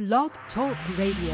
Blog Talk Radio.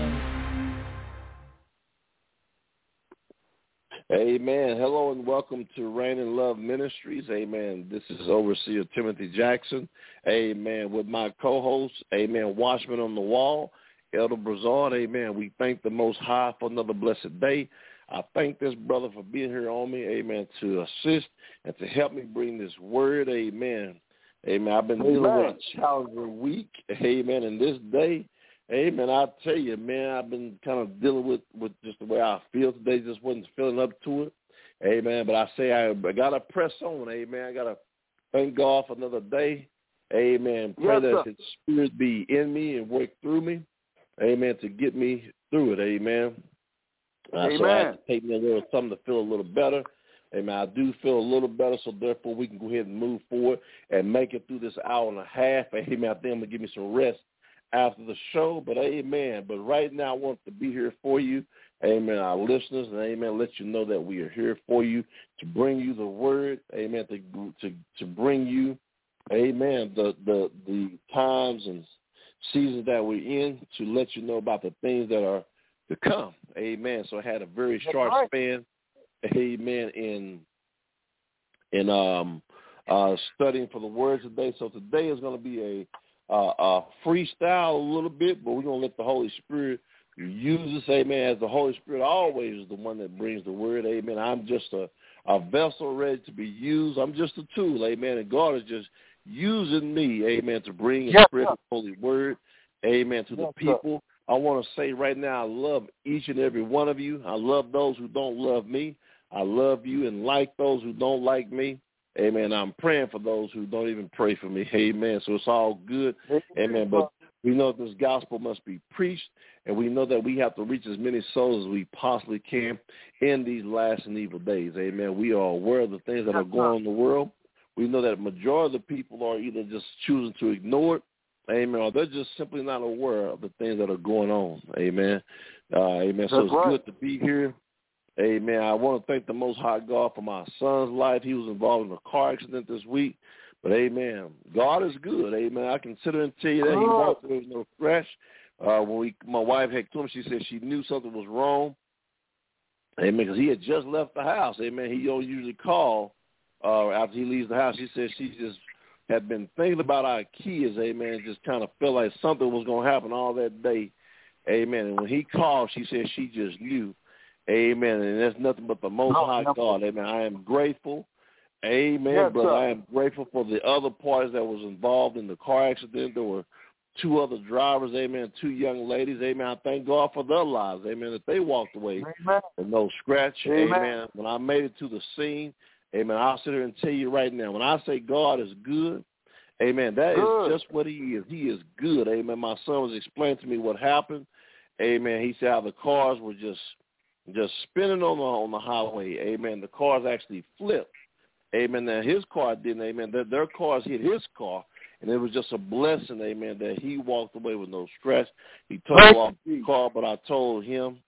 Amen. Hello and welcome to Reign in Love Ministries. Amen. This is Overseer Timothy Jackson. Amen. With my co-host, Amen, Watchman on the Wall, Elder Brazard. Amen. We thank the Most High for another blessed day. I thank this brother for being here on me, amen, to assist and to help me bring this word, amen. Amen. I've been dealing with a challenging week, amen, and this day, amen, I tell you, man, I've been kind of dealing with just the way I feel today, just wasn't feeling up to it, amen, but I say I got to press on, amen. I got to thank God for another day, amen. Pray that His Spirit be in me and work through me, amen, to get me through it, amen. So I have to take me a little something to feel a little better. Amen. I do feel a little better, so therefore we can go ahead and move forward and make it through this hour and a half. Amen. I think I'm going to give me some rest after the show, but amen. But right now I want to be here for you, amen, our listeners, and amen, let you know that we are here for you to bring you the word, amen, to bring you, amen, the times and seasons that we're in, to let you know about the things that are to come, amen. So I had a very short span, amen, in studying for the word today. So today is going to be a freestyle a little bit, but we're going to let the Holy Spirit use us, amen, as the Holy Spirit always is the one that brings the word, amen. I'm just a vessel ready to be used. I'm just a tool, amen, and God is just using me, amen, to bring and spread the holy word, amen, to the people. I want to say right now, I love each and every one of you. I love those who don't love me. I love you and like those who don't like me. Amen. I'm praying for those who don't even pray for me. Amen. So it's all good. Amen. But we know this gospel must be preached, and we know that we have to reach as many souls as we possibly can in these last and evil days. Amen. We are aware of the things that are going on in the world. We know that the majority of the people are either just choosing to ignore it, amen, or they're just simply not aware of the things that are going on. Amen. Amen. So it's good to be here. Amen. I want to thank the Most High God for my son's life. He was involved in a car accident this week. But, amen, God is good. Amen. I can sit there and tell you that he walked away with no scratch. My wife had told me, she said she knew something was wrong. Amen, because he had just left the house. Amen. He don't usually call after he leaves the house. She said she just had been thinking about our kids, amen, just kind of felt like something was going to happen all that day, amen. And when he called, she said she just knew, amen, and that's nothing but the Most High God, amen. I am grateful, amen, but I am grateful for the other parties that was involved in the car accident. There were two other drivers, amen, two young ladies, amen. I thank God for their lives, amen, that they walked away with no scratch, amen. When I made it to the scene, amen, I'll sit here and tell you right now, when I say God is good, amen, that is just what he is. He is good, amen. My son was explaining to me what happened, amen. He said how the cars were just spinning on the highway, amen. The cars actually flipped, amen. Now, his car didn't, amen. Their cars hit his car, and it was just a blessing, amen, that he walked away with no stress. He totaled off the car, but I told him,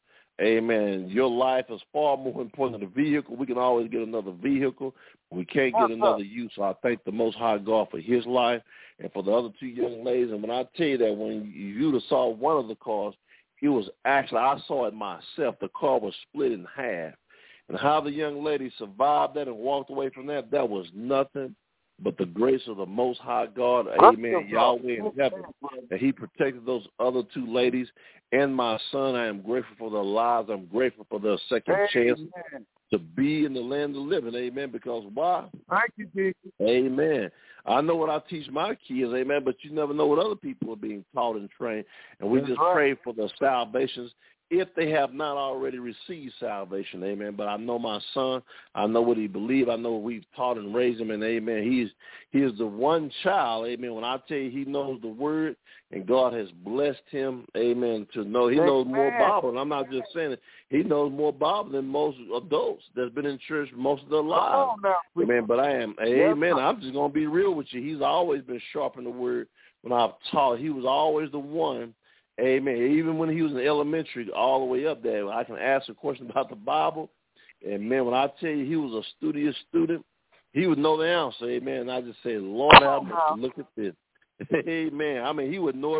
amen, your life is far more important than the vehicle. We can always get another vehicle. We can't get another you. So I thank the Most High God for his life and for the other two young ladies. And when I tell you that when you saw one of the cars, it was actually, I saw it myself. The car was split in half. And how the young lady survived that and walked away from that, that was nothing but the grace of the Most High God, amen, Yahweh in heaven, that he protected those other two ladies and my son. I am grateful for their lives. I'm grateful for their second chance to be in the land of the living, amen, because why? Thank you, Jesus. Amen. I know what I teach my kids, amen, but you never know what other people are being taught and trained, and we just pray for their salvations if they have not already received salvation, amen. But I know my son, I know what he believes, I know what we've taught and raised him, and amen, he is the one child, amen. When I tell you he knows the word, and God has blessed him, amen, to know he knows more Bible, and I'm not just saying it, he knows more Bible than most adults that's been in church most of their lives, amen. But I am, amen, I'm just going to be real with you. He's always been sharp in the word. When I've taught, he was always the one, amen. Even when he was in elementary, all the way up there, I can ask a question about the Bible, and man, when I tell you he was a studious student, he would know the answer, amen. And I just say, Lord, have mercy, look at this, amen. I mean, he would know it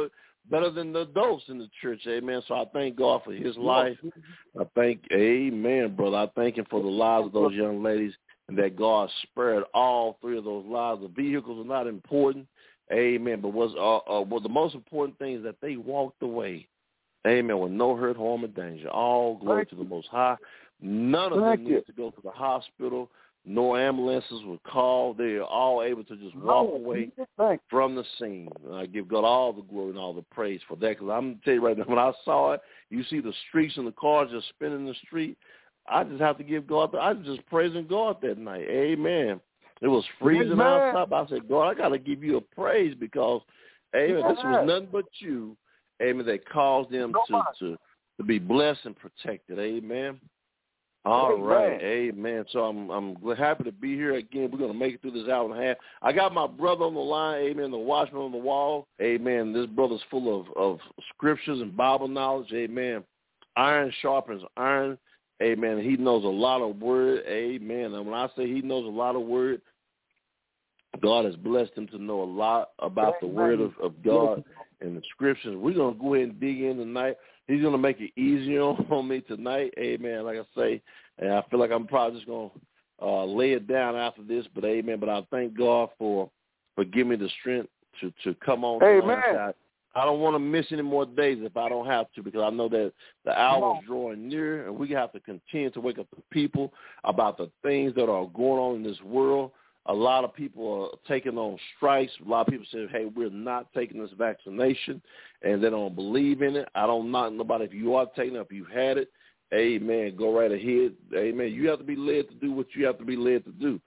better than the adults in the church, amen. So I thank God for his life. I thank, amen, brother. I thank him for the lives of those young ladies and that God spared all three of those lives. The vehicles are not important, amen, but what the most important thing is that they walked away, amen, with no hurt, harm, or danger. All glory to the Most High. None of them need to go to the hospital. No ambulances were called. They are all able to just walk away from the scene. And I give God all the glory and all the praise for that. Because I'm going to tell you right now, when I saw it, you see the streaks and the cars just spinning the street. I just have to give God, I was just praising God that night. Amen. It was freezing outside. I said, God, I got to give you a praise because, amen, this was nothing but you, amen, that caused them to be blessed and protected. Amen. All right, amen. So I'm happy to be here again. We're going to make it through this hour and a half. I got my brother on the line, amen, the watchman on the wall. Amen. This brother's full of scriptures and Bible knowledge, amen. Iron sharpens iron, amen. He knows a lot of word, amen. And when I say he knows a lot of word, God has blessed him to know a lot about the word of God and the scriptures. We're going to go ahead and dig in tonight. He's going to make it easier on me tonight, amen, like I say. And I feel like I'm probably just going to lay it down after this, but amen. But I thank God for giving me the strength to come on. Amen. I don't want to miss any more days if I don't have to, because I know that the hour is drawing near, and we have to continue to wake up the people about the things that are going on in this world. A lot of people are taking on strikes. A lot of people say, hey, we're not taking this vaccination, and they don't believe in it. I don't knock nobody. If you are taking it, if you've had it, amen, go right ahead. Amen. You have to be led to do what you have to be led to do.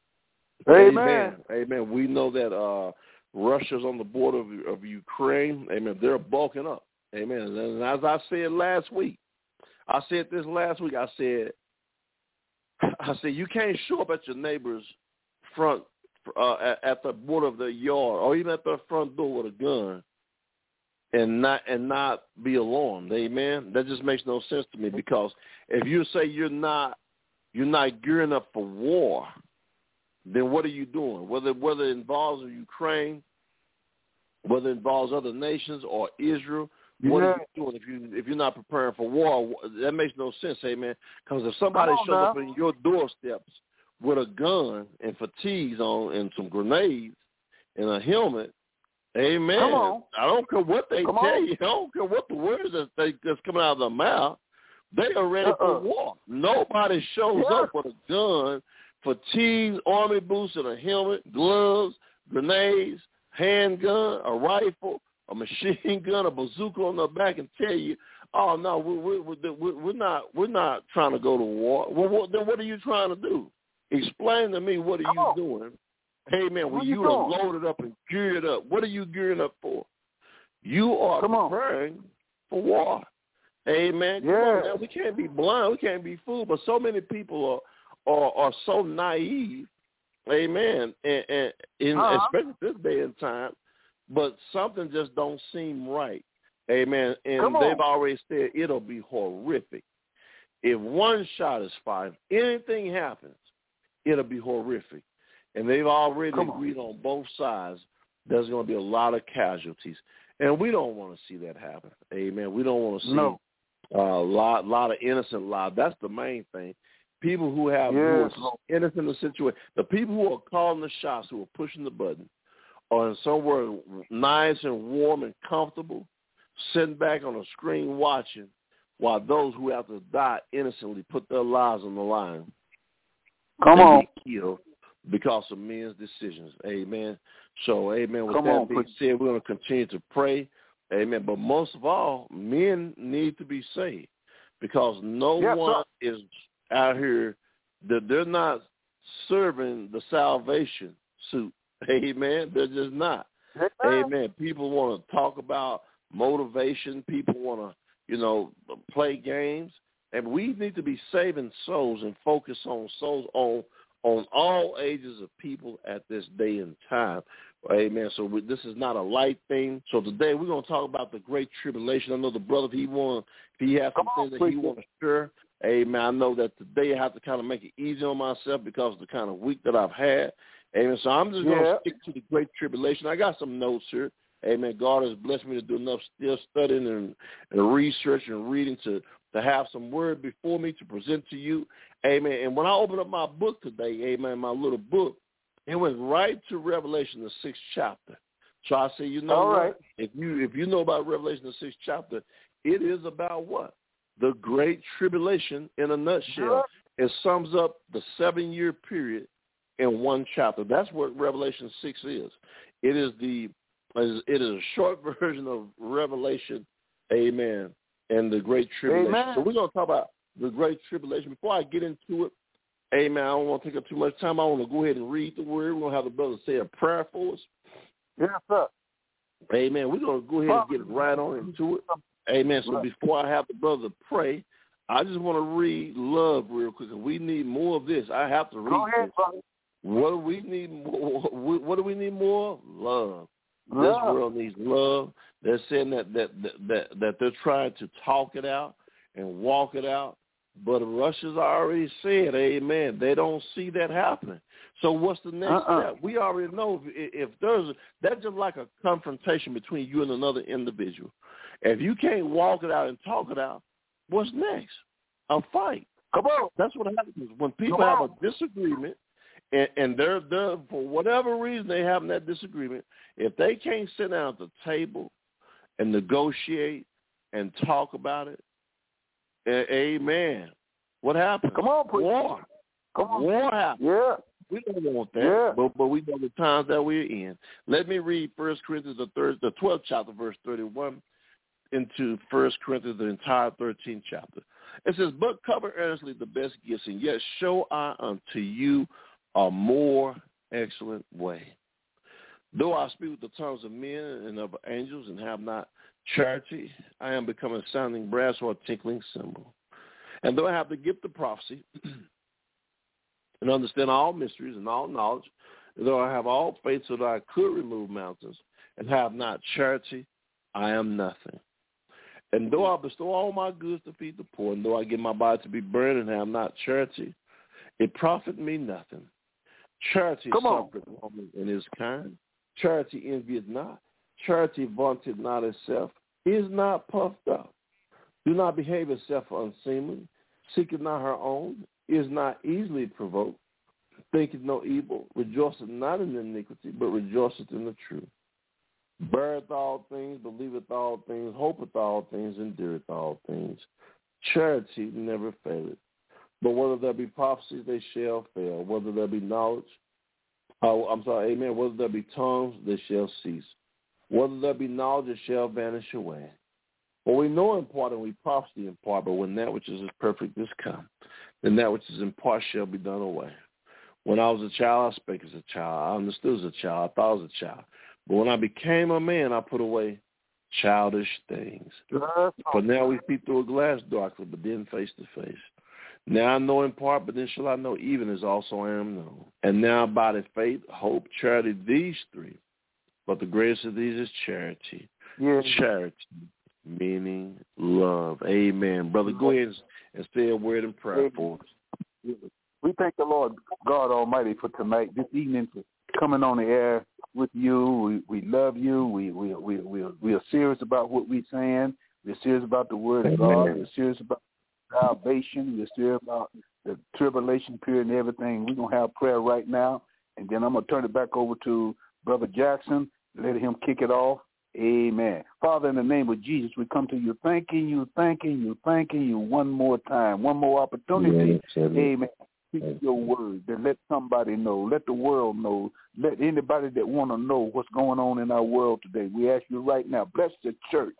Amen. Amen. We know that Russia's on the border of Ukraine. Amen. They're bulking up. Amen. And as I said last week, I said you can't show up at your neighbor's front at the border of their yard or even at their front door with a gun and not be alarmed. Amen. That just makes no sense to me, because if you say you're not gearing up for war, then what are you doing? Whether it involves Ukraine, whether it involves other nations or Israel, what are you doing if you're not preparing for war? That makes no sense, amen. Because if somebody shows up in your doorsteps with a gun and fatigues on and some grenades and a helmet, amen. I don't care what they tell you. I don't care what the words that's coming out of their mouth. They are ready for war. Nobody shows up with a gun, fatigues, army boots, and a helmet, gloves, grenades, handgun, a rifle, a machine gun, a bazooka on their back, and tell you, "Oh no, we're not trying to go to war." Well, then what are you trying to do? Explain to me, what are you doing? Amen. When you are loaded up and geared up, what are you gearing up for? You are preparing for war. Amen. Now, we can't be blind. We can't be fooled. But so many people are so naive. Amen. And especially this day and time. But something just don't seem right. Amen. And they've already said it'll be horrific. If one shot is fired, anything happens, it'll be horrific. And they've already agreed on both sides there's going to be a lot of casualties. And we don't want to see that happen. Amen. We don't want to see a lot of innocent lives. That's the main thing. People who have who are innocent in the situation, the people who are calling the shots, who are pushing the button, are in somewhere nice and warm and comfortable, sitting back on a screen watching, while those who have to die innocently put their lives on the line. Be killed because of men's decisions. Amen. So, amen. With that being said, we're going to continue to pray. Amen. But most of all, men need to be saved, because no one is out here that they're not serving the salvation suit. Amen. They're just not. Amen. People want to talk about motivation. People want to, play games. And we need to be saving souls and focus on souls on all ages of people at this day and time. Amen. So this is not a light thing. So today we're going to talk about the Great Tribulation. I know the brother, if he has some things that he wants to share. Amen. I know that today I have to kind of make it easy on myself because of the kind of week that I've had. Amen. So I'm just going to stick to the Great Tribulation. I got some notes here. Amen. God has blessed me to do enough still studying and research and reading to have some word before me to present to you. Amen. And when I opened up my book today, amen, my little book, it went right to Revelation, the 6th chapter. So I say, you know All what? right. If you know about Revelation, the 6th chapter, it is about what? The Great Tribulation in a nutshell. It sums up the 7-year period in one chapter. That's what Revelation 6 is. It is a short version of Revelation, amen, and the Great Tribulation. Amen. So we're going to talk about the Great Tribulation. Before I get into it, amen, I don't want to take up too much time. I want to go ahead and read the word. We're going to have the brother say a prayer for us. Yes, sir. Amen. We're going to go ahead and get right on into it. Amen. So before I have the brother pray, I just want to read love real quick. We need more of this. I have to read Go ahead, this. brother. What do we need more? What do we need more? Love. This Love. world needs love. They're saying that they're trying to talk it out and walk it out. But Russia's already said, amen, they don't see that happening. So what's the next step? We already know if that's just like a confrontation between you and another individual. If you can't walk it out and talk it out, what's next? A fight. Come on. That's what happens when people have a disagreement, and they're for whatever reason they have that disagreement. If they can't sit down at the table and negotiate and talk about it, amen. What happens? Come on, please. War. Come on. War happens. Yeah. We don't want that, but we know the times that we're in. Let me read 1 Corinthians, the 12th chapter, verse 31, into 1 Corinthians, the entire 13th chapter. It says, but cover earnestly the best gifts, and yet show I unto you a more excellent way. Though I speak with the tongues of men and of angels and have not charity, I am become a sounding brass or a tinkling cymbal. And though I have the gift of prophecy and understand all mysteries and all knowledge, though I have all faith so that I could remove mountains and have not charity, I am nothing. And though I bestow all my goods to feed the poor, and though I give my body to be burned and have not charity, it profit me nothing. Charity suffereth long and is kind. Charity envieth not. Charity vaunteth not itself, is not puffed up. Do not behave itself unseemly, seeketh not her own, is not easily provoked, thinketh no evil, rejoiceth not in iniquity, but rejoiceth in the truth. Beareth all things, believeth all things, hopeth all things, endureth all things. Charity never faileth. But whether there be prophecies, they shall fail. Whether there be knowledge, amen. Whether there be tongues, they shall cease. Whether there be knowledge, it shall vanish away. For we know in part and we prophesy in part, but when that which is perfect is come, then that which is in part shall be done away. When I was a child, I spake as a child. I understood as a child. I thought as a child. But when I became a man, I put away childish things. For now we see through a glass darkly, but then face to face. Now I know in part, but then shall I know even as also I am known. And now by faith, hope, charity, these three. But the greatest of these is charity. Yes. Charity, meaning love. Amen. Brother, go ahead and say a word in prayer for us. We thank the Lord God Almighty for tonight, this evening, for coming on the air with you. We love you. We are serious about what we're saying. We're serious about the word of God. We're serious about salvation. We're serious about the tribulation period and everything. We're going to have prayer right now, and then I'm going to turn it back over to Brother Jackson, let him kick it off. Amen. Father, in the name of Jesus, we come to you thanking you one more time, one more opportunity. Amen. Speak your word, then let somebody know, let the world know, let anybody that want to know what's going on in our world today. We ask you right now, bless the church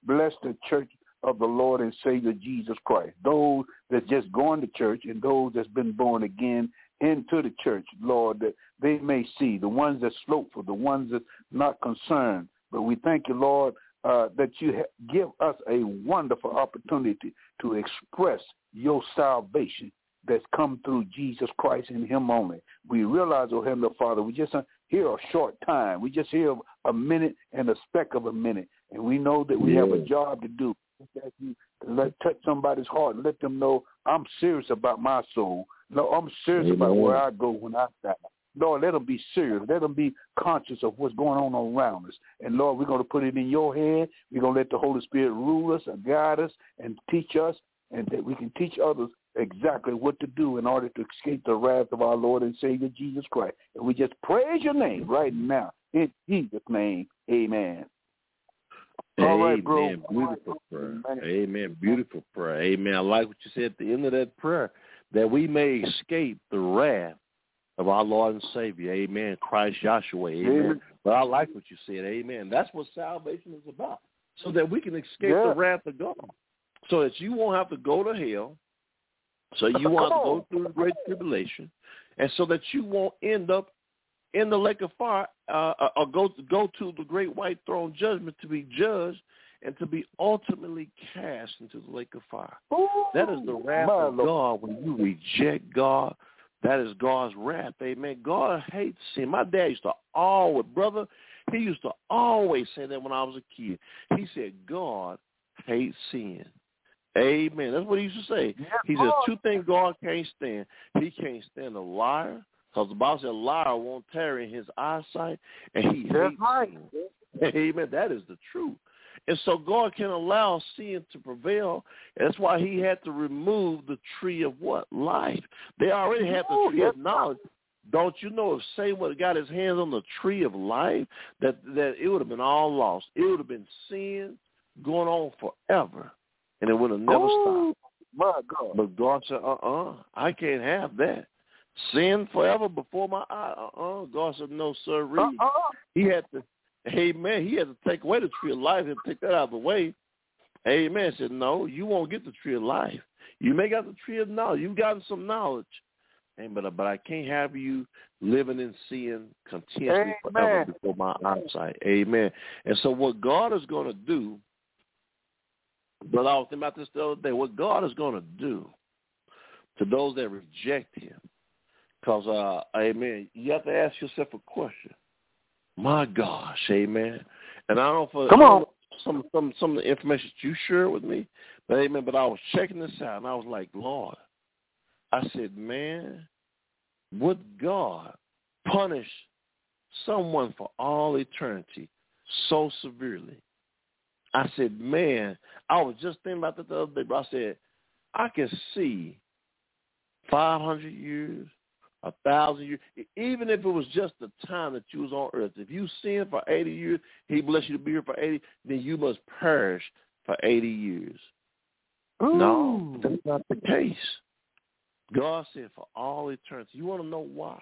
of the Lord and Savior Jesus Christ, those that just going to church and those that's been born again into the church, Lord, that they may see, the ones that slothful, the ones that not concerned. But we thank you, Lord, that you give us a wonderful opportunity to express your salvation that's come through Jesus Christ and him only. We realize, oh Heavenly Father, we just hear a short time. We just hear a minute and a speck of a minute, and we know that we have a job to do. Let touch somebody's heart and let them know I'm serious about my soul. No, I'm serious about where I go when I die. Lord, let them be serious. Let them be conscious of what's going on around us. And, Lord, we're going to put it in your hand. We're going to let the Holy Spirit rule us and guide us and teach us, and that we can teach others exactly what to do in order to escape the wrath of our Lord and Savior Jesus Christ. And we just praise your name right now. In Jesus' name, amen. All right, bro. Amen. Beautiful prayer. Amen. Beautiful prayer. Amen. I like what you said at the end of that prayer, that we may escape the wrath of our Lord and Savior. Amen. Christ Joshua. Amen. But I like what you said. Amen. That's what salvation is about, so that we can escape the wrath of God, so that you won't have to go to hell, so you won't have to go through the great tribulation, and so that you won't end up in the lake of fire, or go to the great white throne judgment to be judged and to be ultimately cast into the lake of fire. Ooh, that is the wrath of God when you reject God. That is God's wrath. Amen. God hates sin. My dad used to always, he used to always say that when I was a kid. He said, God hates sin. Amen. That's what he used to say. He says, two things God can't stand. He can't stand a liar, because the Bible said a liar won't tarry in his eyesight, and he hates sin. Amen. That is the truth. And so God can allow sin to prevail. That's why he had to remove the tree of what? Life. They already had the tree of knowledge. Don't you know if Satan would have got his hands on the tree of life, that it would have been all lost. It would have been sin going on forever, and it would have never stopped. My God. But God said, I can't have that. Sin forever before my eye. God said, no, sir. He had to, amen, he had to take away the tree of life and take that out of the way. Amen. He said, no, you won't get the tree of life. You may got the tree of knowledge. You've gotten some knowledge. Amen. But I can't have you living in sin continuously forever before my eyesight. Amen. And so what God is going to do, but I was thinking about this the other day, what God is going to do to those that reject him, because, amen, you have to ask yourself a question. My gosh, amen. And I don't know some of the information that you shared with me, but amen, but I was checking this out, and I was like, Lord, I said, man, would God punish someone for all eternity so severely? I said, man, I was just thinking about that the other day, but I said, I can see 500 years, 1,000 years, even if it was just the time that you was on earth. If you sin for 80 years, he bless you to be here for 80, then you must perish for 80 years. Ooh. No, that's not the case. God said for all eternity. You want to know why?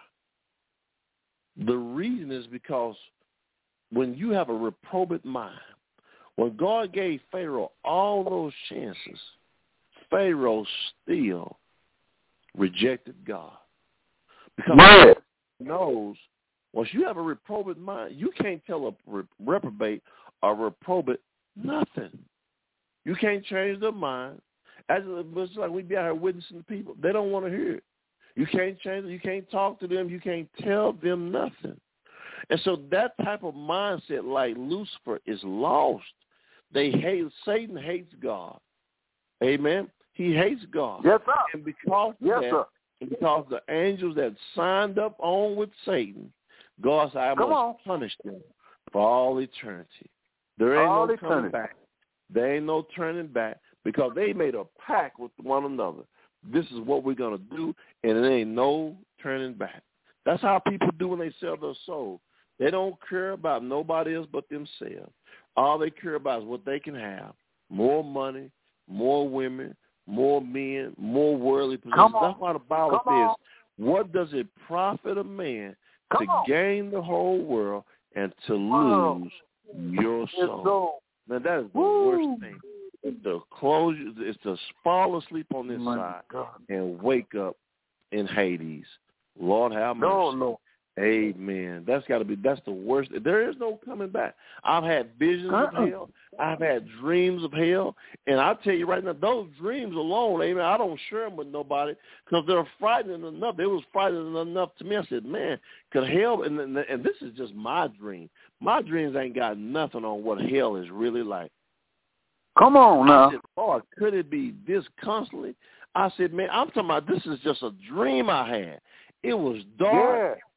The reason is because when you have a reprobate mind, when God gave Pharaoh all those chances, Pharaoh still rejected God. Because he knows once you have a reprobate mind, you can't tell a reprobate or reprobate nothing. You can't change their mind. It's like we be out here witnessing to people. They don't want to hear it. You can't change it. You can't talk to them. You can't tell them nothing. And so that type of mindset, like Lucifer, is lost. Satan hates God. Amen. He hates God. Yes, sir. And because of that, and because the angels that signed up on with Satan, God said, I must punish them for all eternity. There ain't no turning back. There ain't no turning back, because they made a pact with one another. This is what we're going to do, and there ain't no turning back. That's how people do when they sell their soul. They don't care about nobody else but themselves. All they care about is what they can have. More money, more women, more men, more worldly possessions. That's why the Bible says, what does it profit a man to gain the whole world and to lose your soul? Now, that is the worst thing. It's to fall asleep on this side and wake up in Hades. Lord have mercy. No. Amen. That's the worst. There is no coming back. I've had visions of hell. I've had dreams of hell. And I tell you right now, those dreams alone, amen, I don't share them with nobody because they're frightening enough. They was frightening enough to me. I said, man, could hell, and this is just my dream. My dreams ain't got nothing on what hell is really like. Come on now. I said, Lord, could it be this constantly? I said, man, I'm talking about this is just a dream I had. It was dark.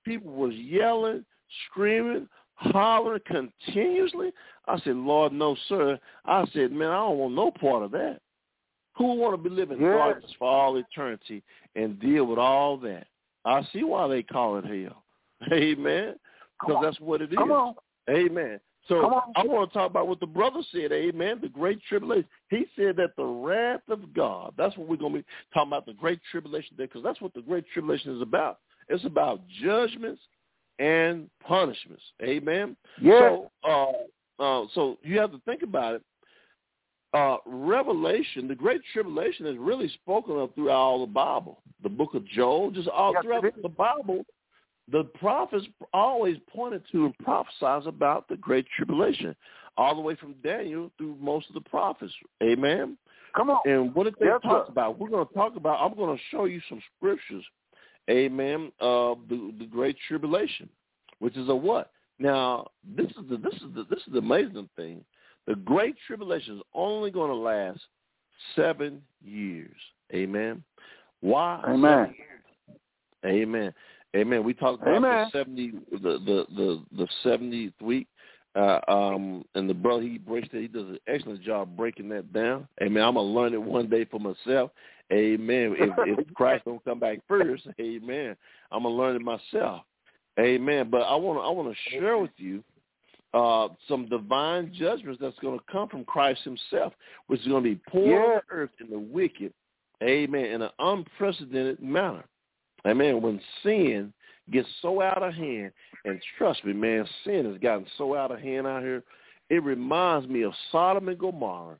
people was yelling, screaming, hollering continuously. I said, Lord, no, sir. I said, man, I don't want no part of that. Who would want to be living in darkness for all eternity and deal with all that? I see why they call it hell. Amen. Because that's what it is. Come on. Amen. So I want to talk about what the brother said, amen, the great tribulation. He said that the wrath of God, that's what we're going to be talking about, the great tribulation there, because that's what the great tribulation is about. It's about judgments and punishments, amen? Yeah. So you have to think about it. Revelation, the great tribulation is really spoken of throughout all the Bible. The book of Joel, just all throughout the Bible, the prophets always pointed to and prophesied about the great tribulation, all the way from Daniel through most of the prophets. Amen? Come on. And what did they talk about? We're going to talk about, I'm going to show you some scriptures, amen, of the great tribulation, which is a what? Now, this is the amazing thing. The great tribulation is only going to last 7 years. Amen? Why? Amen. 7 years? Amen. Amen. We talked about the 70th week, and the brother he does an excellent job breaking that down. Amen. I'm gonna learn it one day for myself. Amen. If Christ don't come back first, amen, I'm gonna learn it myself. Amen. But I want to share with you some divine judgments that's going to come from Christ Himself, which is going to be poured on the earth in the wicked. Amen. In an unprecedented manner. Amen. When sin gets so out of hand, and trust me, man, sin has gotten so out of hand out here, it reminds me of Sodom and Gomorrah.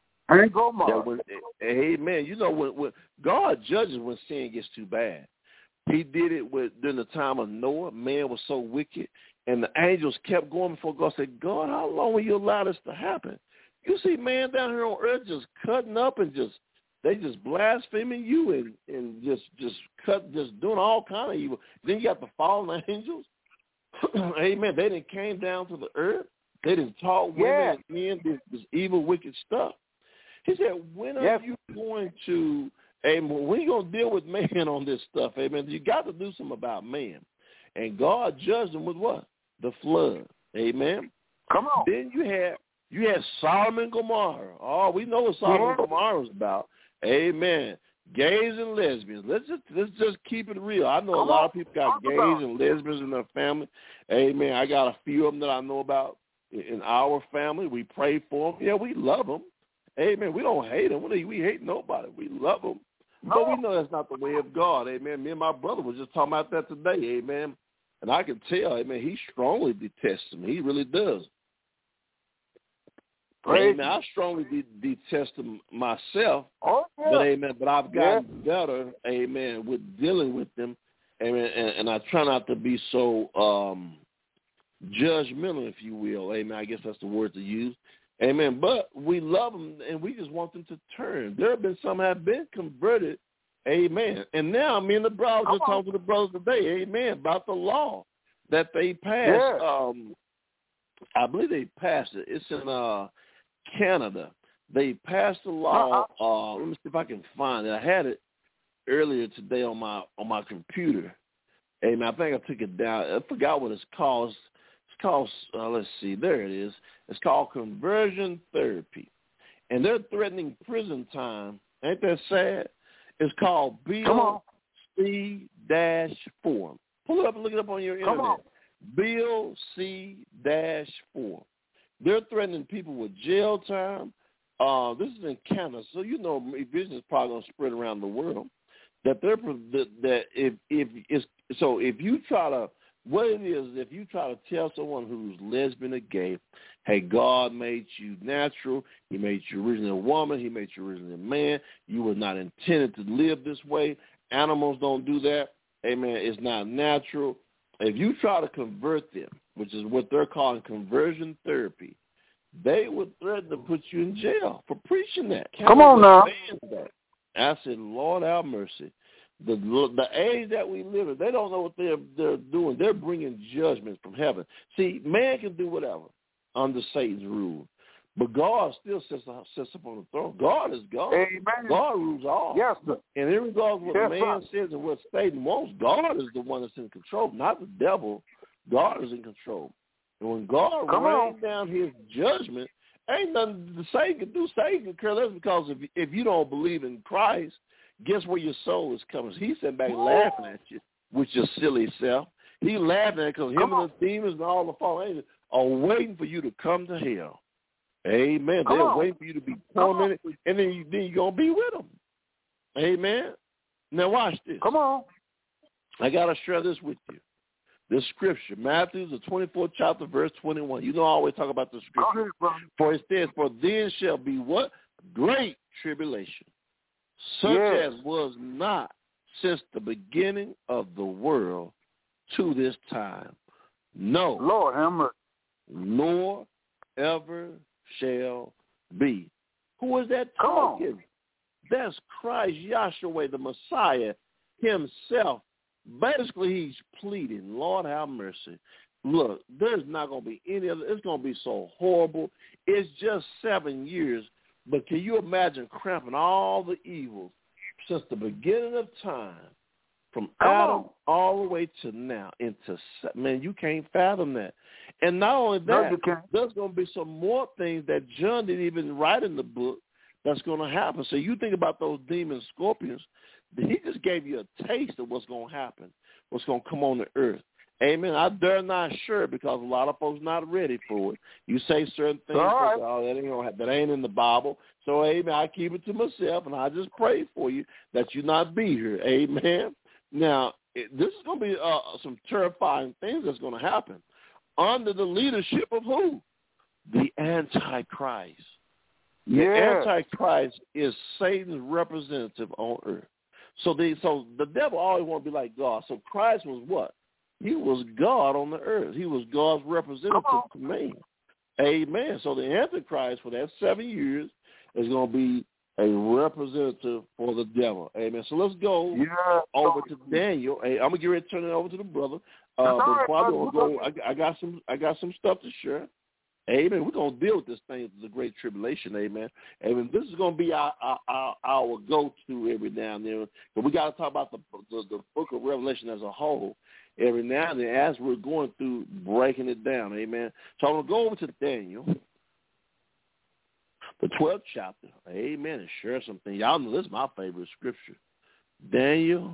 Amen. You know, when God judges when sin gets too bad. He did it during the time of Noah. Man was so wicked, and the angels kept going before God. Said, God, how long will you allow this to happen? You see man down here on earth just cutting up and they just blaspheming you and just doing all kind of evil. Then you got the fallen angels. Amen. They didn't came down to the earth. They didn't taught women and men this evil, wicked stuff. He said, when are you going to, amen, when are you going to deal with man on this stuff? Amen. You got to do something about man. And God judged them with what? The flood. Amen. Come on. Then you had Sodom and Gomorrah. Oh, we know what Sodom and Gomorrah is about. Amen. Gays and lesbians. Let's just keep it real. I know a lot of people got gays and lesbians in their family. Amen. I got a few of them that I know about in our family. We pray for them. Yeah, we love them. Amen. We don't hate them. We hate nobody. We love them. No. But we know that's not the way of God. Amen. Me and my brother was just talking about that today. Amen. And I can tell, amen, he strongly detests them. He really does. Amen. I strongly detest them myself, but I've gotten better, amen, with dealing with them, amen, and I try not to be so judgmental, if you will, amen. I guess that's the word to use, amen. But we love them, and we just want them to turn. There have been some have been converted, amen. And now me and the brothers just talking to the brothers today, amen, about the law that they passed. I believe they passed it. It's in Canada. They passed a law. Let me see if I can find it. I had it earlier today on my computer. And I think I took it down. I forgot what it's called. It's called, let's see, there it is. It's called conversion therapy. And they're threatening prison time. Ain't that sad? It's called Bill C-4. Pull it up and look it up on your internet. Bill C-4. They're threatening people with jail time. This is in Canada, so you know vision is probably going to spread around the world. That if you try to, what it is, if you try to tell someone who's lesbian or gay, hey, God made you natural. He made you originally a woman. He made you originally a man. You were not intended to live this way. Animals don't do that. Amen. It's not natural. If you try to convert them, which is what they're calling conversion therapy, they would threaten to put you in jail for preaching that. Come on now. I said, Lord have mercy. The age that we live in, they don't know what they're doing. They're bringing judgment from heaven. See, man can do whatever under Satan's rule. But God still sits upon the throne. God is God. Amen. God rules all. Yes, sir. And in regards to what Yes, man sir. says and what Satan wants, God is the one that's in control, not the devil. God is in control. And when God rains down his judgment, ain't nothing the Satan can do. Satan can care less, because if you don't believe in Christ, guess where your soul is coming? He's sitting back laughing at you with your silly self. He's laughing at because him and the demons and all the fallen angels are waiting for you to come to hell. Amen. They're waiting for you to be tormented, and then you're going to be with them. Amen. Now watch this. Come on. I got to share this with you. This scripture, Matthew, the 24th chapter, verse 21. You know I always talk about the scripture. For it says, for then shall be what? Great tribulation, such as was not since the beginning of the world to this time. No. Lord have mercy. Nor ever shall be. Who is that talking? That's Christ Yahshua, the Messiah himself. Basically, he's pleading, Lord have mercy. Look, there's not going to be any other. It's going to be so horrible. It's just 7 years. But can you imagine cramping all the evils since the beginning of time, from Adam all the way to now, man, you can't fathom that. And not only that, there's going to be some more things that John didn't even write in the book that's going to happen. So you think about those demon scorpions. He just gave you a taste of what's going to happen, what's going to come on the earth. Amen. I dare not share it because a lot of folks not ready for it. You say certain things, that ain't in the Bible. So, amen, I keep it to myself, and I just pray for you that you not be here. Amen. Now, this is going to be some terrifying things that's going to happen under the leadership of who? The Antichrist. The Antichrist is Satan's representative on earth. So the devil always want to be like God. So Christ was what? He was God on the earth. He was God's representative to man. Amen. So the Antichrist for that 7 years is going to be a representative for the devil. Amen. So let's go over to Daniel. Hey, I'm gonna get ready to turn it over to the brother. But before I got some stuff to share. Amen. We're gonna deal with this thing, the Great Tribulation. Amen. Amen. This is gonna be our go-to every now and then. But we got to talk about the Book of Revelation as a whole every now and then as we're going through breaking it down. Amen. So I'm gonna go over to Daniel, the 12th chapter. Amen. And share something. Y'all know this is my favorite scripture. Daniel,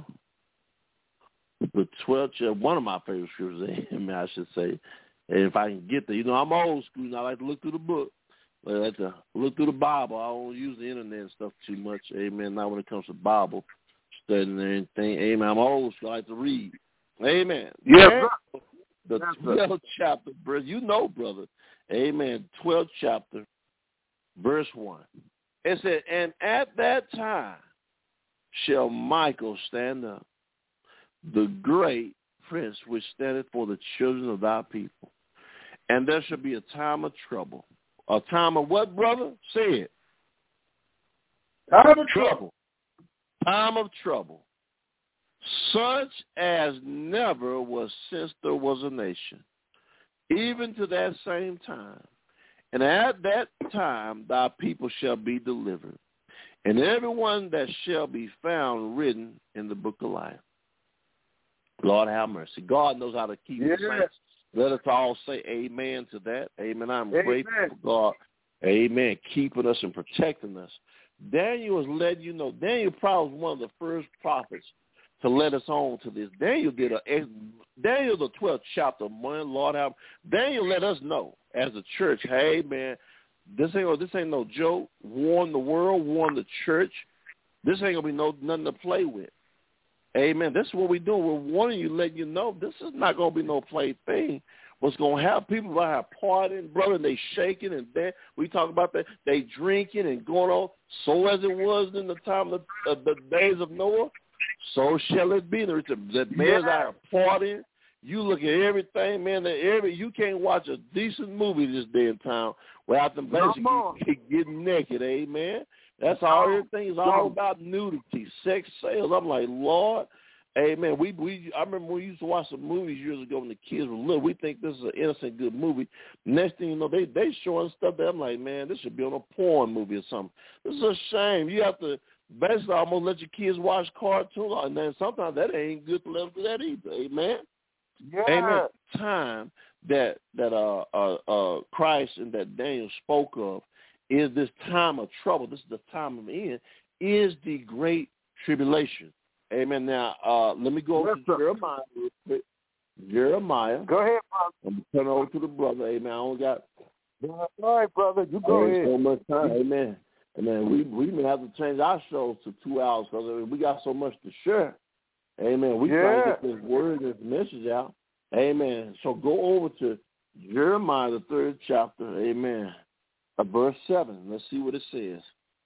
the 12th chapter, one of my favorite scriptures. Amen. I should say. And if I can get there, I'm old school, and I like to look through the book. I like to look through the Bible. I don't use the internet and stuff too much. Amen. Not when it comes to Bible studying and anything. Amen. I'm old school. I like to read. Amen. Yes, the 12th chapter, brother. Brother. Amen. 12th chapter, verse 1. It said, and at that time shall Michael stand up, the great prince which standeth for the children of thy people. And there shall be a time of trouble. A time of what, brother? Say it. Time of trouble. Time of trouble. Such as never was since there was a nation, even to that same time. And at that time thy people shall be delivered, and everyone that shall be found written in the book of life. Lord have mercy. God knows how to keep us saints. Let us all say amen to that. Amen. I'm grateful for God. Amen. Keeping us and protecting us. Daniel is letting you know. Daniel probably was one of the first prophets to let us on to this. Daniel Daniel, the 12th chapter, man, Lord have. Daniel let us know as a church, hey, man, this ain't no joke. Warn the world, warn the church. This ain't going to be nothing to play with. Amen. This is what we're doing. We're warning you, letting you know this is not going to be no play thing. What's going to happen, people going to have partying, brother, and they shaking and we talk about that. They drinking and going on. So as it was in the time of the days of Noah, so shall it be. The man's out partying. You look at everything, man. You can't watch a decent movie this day and time without them basically getting naked. Amen. That's all. Everything is all about nudity, sex sales. I'm like, Lord, Amen. I remember we used to watch some movies years ago when the kids were little. We think this is an innocent, good movie. Next thing you know, they showing stuff that I'm like, man, this should be on a porn movie or something. This is a shame. You have to basically almost let your kids watch cartoons, and then sometimes that ain't good to let them do that either. Amen. Yeah. Amen. Time that Christ and that Daniel spoke of is this time of trouble. This is the time of end. Is the great tribulation. Amen. Now, let me go over to Jeremiah real quick. Jeremiah. Go ahead, brother. I'm going to turn over to the brother. Amen. I only got all right, brother. You go ahead. So much time. Amen. And we may have to change our shows to 2 hours because we got so much to share. Amen. We try to get this word, this message out. Amen. So go over to Jeremiah, the 3rd chapter. Amen. Verse 7. Let's see what it says.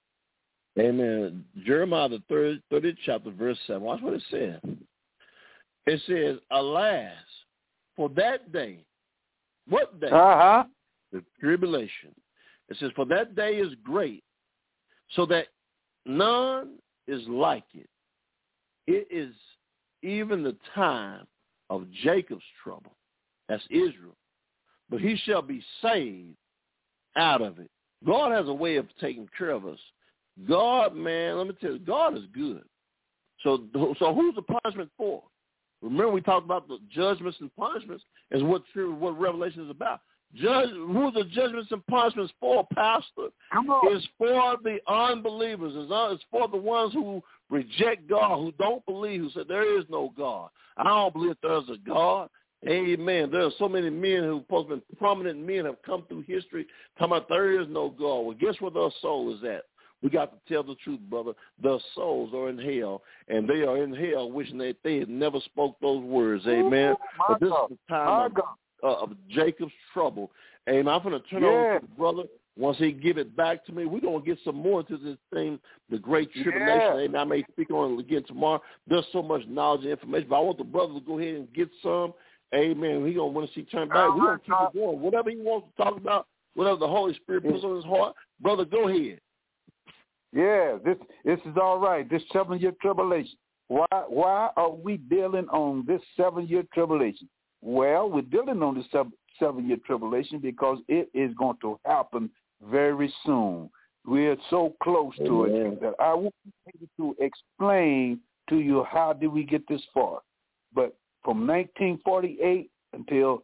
Amen. Jeremiah, the 30th chapter, verse 7. Watch what it says. It says, alas, for that day. What day? The tribulation. It says, for that day is great, so that none is like it. It is even the time of Jacob's trouble. That's Israel. But he shall be saved out of it. God has a way of taking care of us. God, man, let me tell you, God is good. So who's the punishment for? Remember we talked about the judgments and punishments is what Revelation is about. Who the judgments and punishments for, Pastor? It's for the unbelievers. It's for the ones who reject God, who don't believe, who said there is no God. I don't believe there's a God. Amen. There are so many men who supposed to be prominent men have come through history talking about there is no God. Well, guess where their soul is at? We got to tell the truth, brother. Their souls are in hell, and they are in hell wishing that they had never spoke those words. Amen. But this is the time of Jacob's trouble. Amen. I'm going to turn over to the brother. Once he give it back to me, we're going to get some more into this thing, the Great Tribulation. Amen. I may speak on it again tomorrow. There's so much knowledge and information, but I want the brother to go ahead and get some. Amen. He's going to want to see turn back. We're going to keep it going. Whatever he wants to talk about, whatever the Holy Spirit puts on his heart, brother, go ahead. Yeah, this is all right. This 7-year tribulation. Why are we dealing on this 7-year tribulation? Well, we're dealing on this 7-year tribulation because it is going to happen very soon. We're so close to it that I won't be able to explain to you how did we get this far. But from 1948 until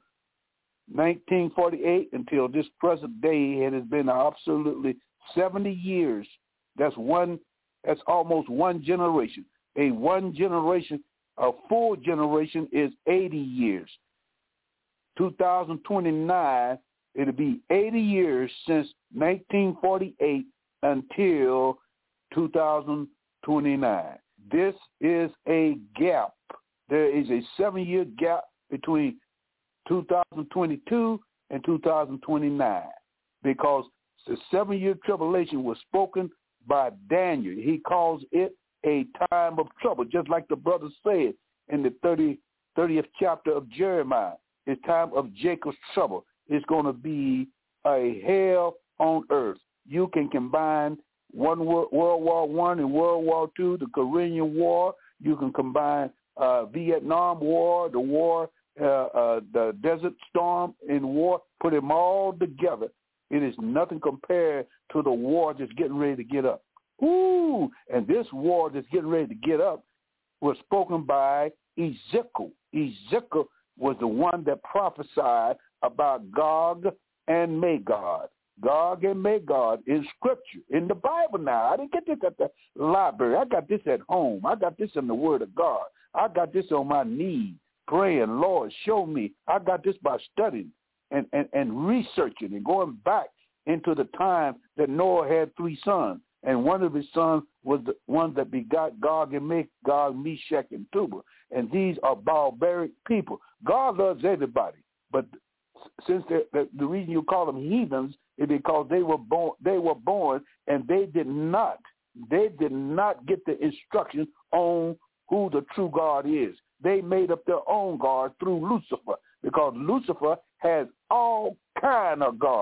this present day, it has been absolutely 70 years. That's almost one generation. A full generation is 80 years. 2029, it'll be 80 years since 1948 until 2029. This is a gap. There is a 7-year gap between 2022 and 2029 because the 7-year tribulation was spoken by Daniel. He calls it a time of trouble, just like the brother said in the 30th chapter of Jeremiah. It's time of Jacob's trouble. It's going to be a hell on earth. You can combine World War I and World War II, the Korean War. You can combine Vietnam War, the Desert Storm in war, put them all together. It is nothing compared to the war that's getting ready to get up. Ooh, and this war that's getting ready to get up was spoken by Ezekiel. Ezekiel was the one that prophesied about Gog and Magog. Gog and Magog in Scripture, in the Bible now. I didn't get this at the library. I got this at home. I got this in the Word of God. I got this on my knees, praying, Lord, show me. I got this by studying and researching and going back into the time that Noah had 3 sons. And one of his sons was the one that begot Gog and Magog, Meshach, and Tubal. And these are barbaric people. God loves everybody. But since the reason you call them heathens is because they were born and they did not get the instruction on who the true God is. They made up their own God through Lucifer, because Lucifer has all kind of gods.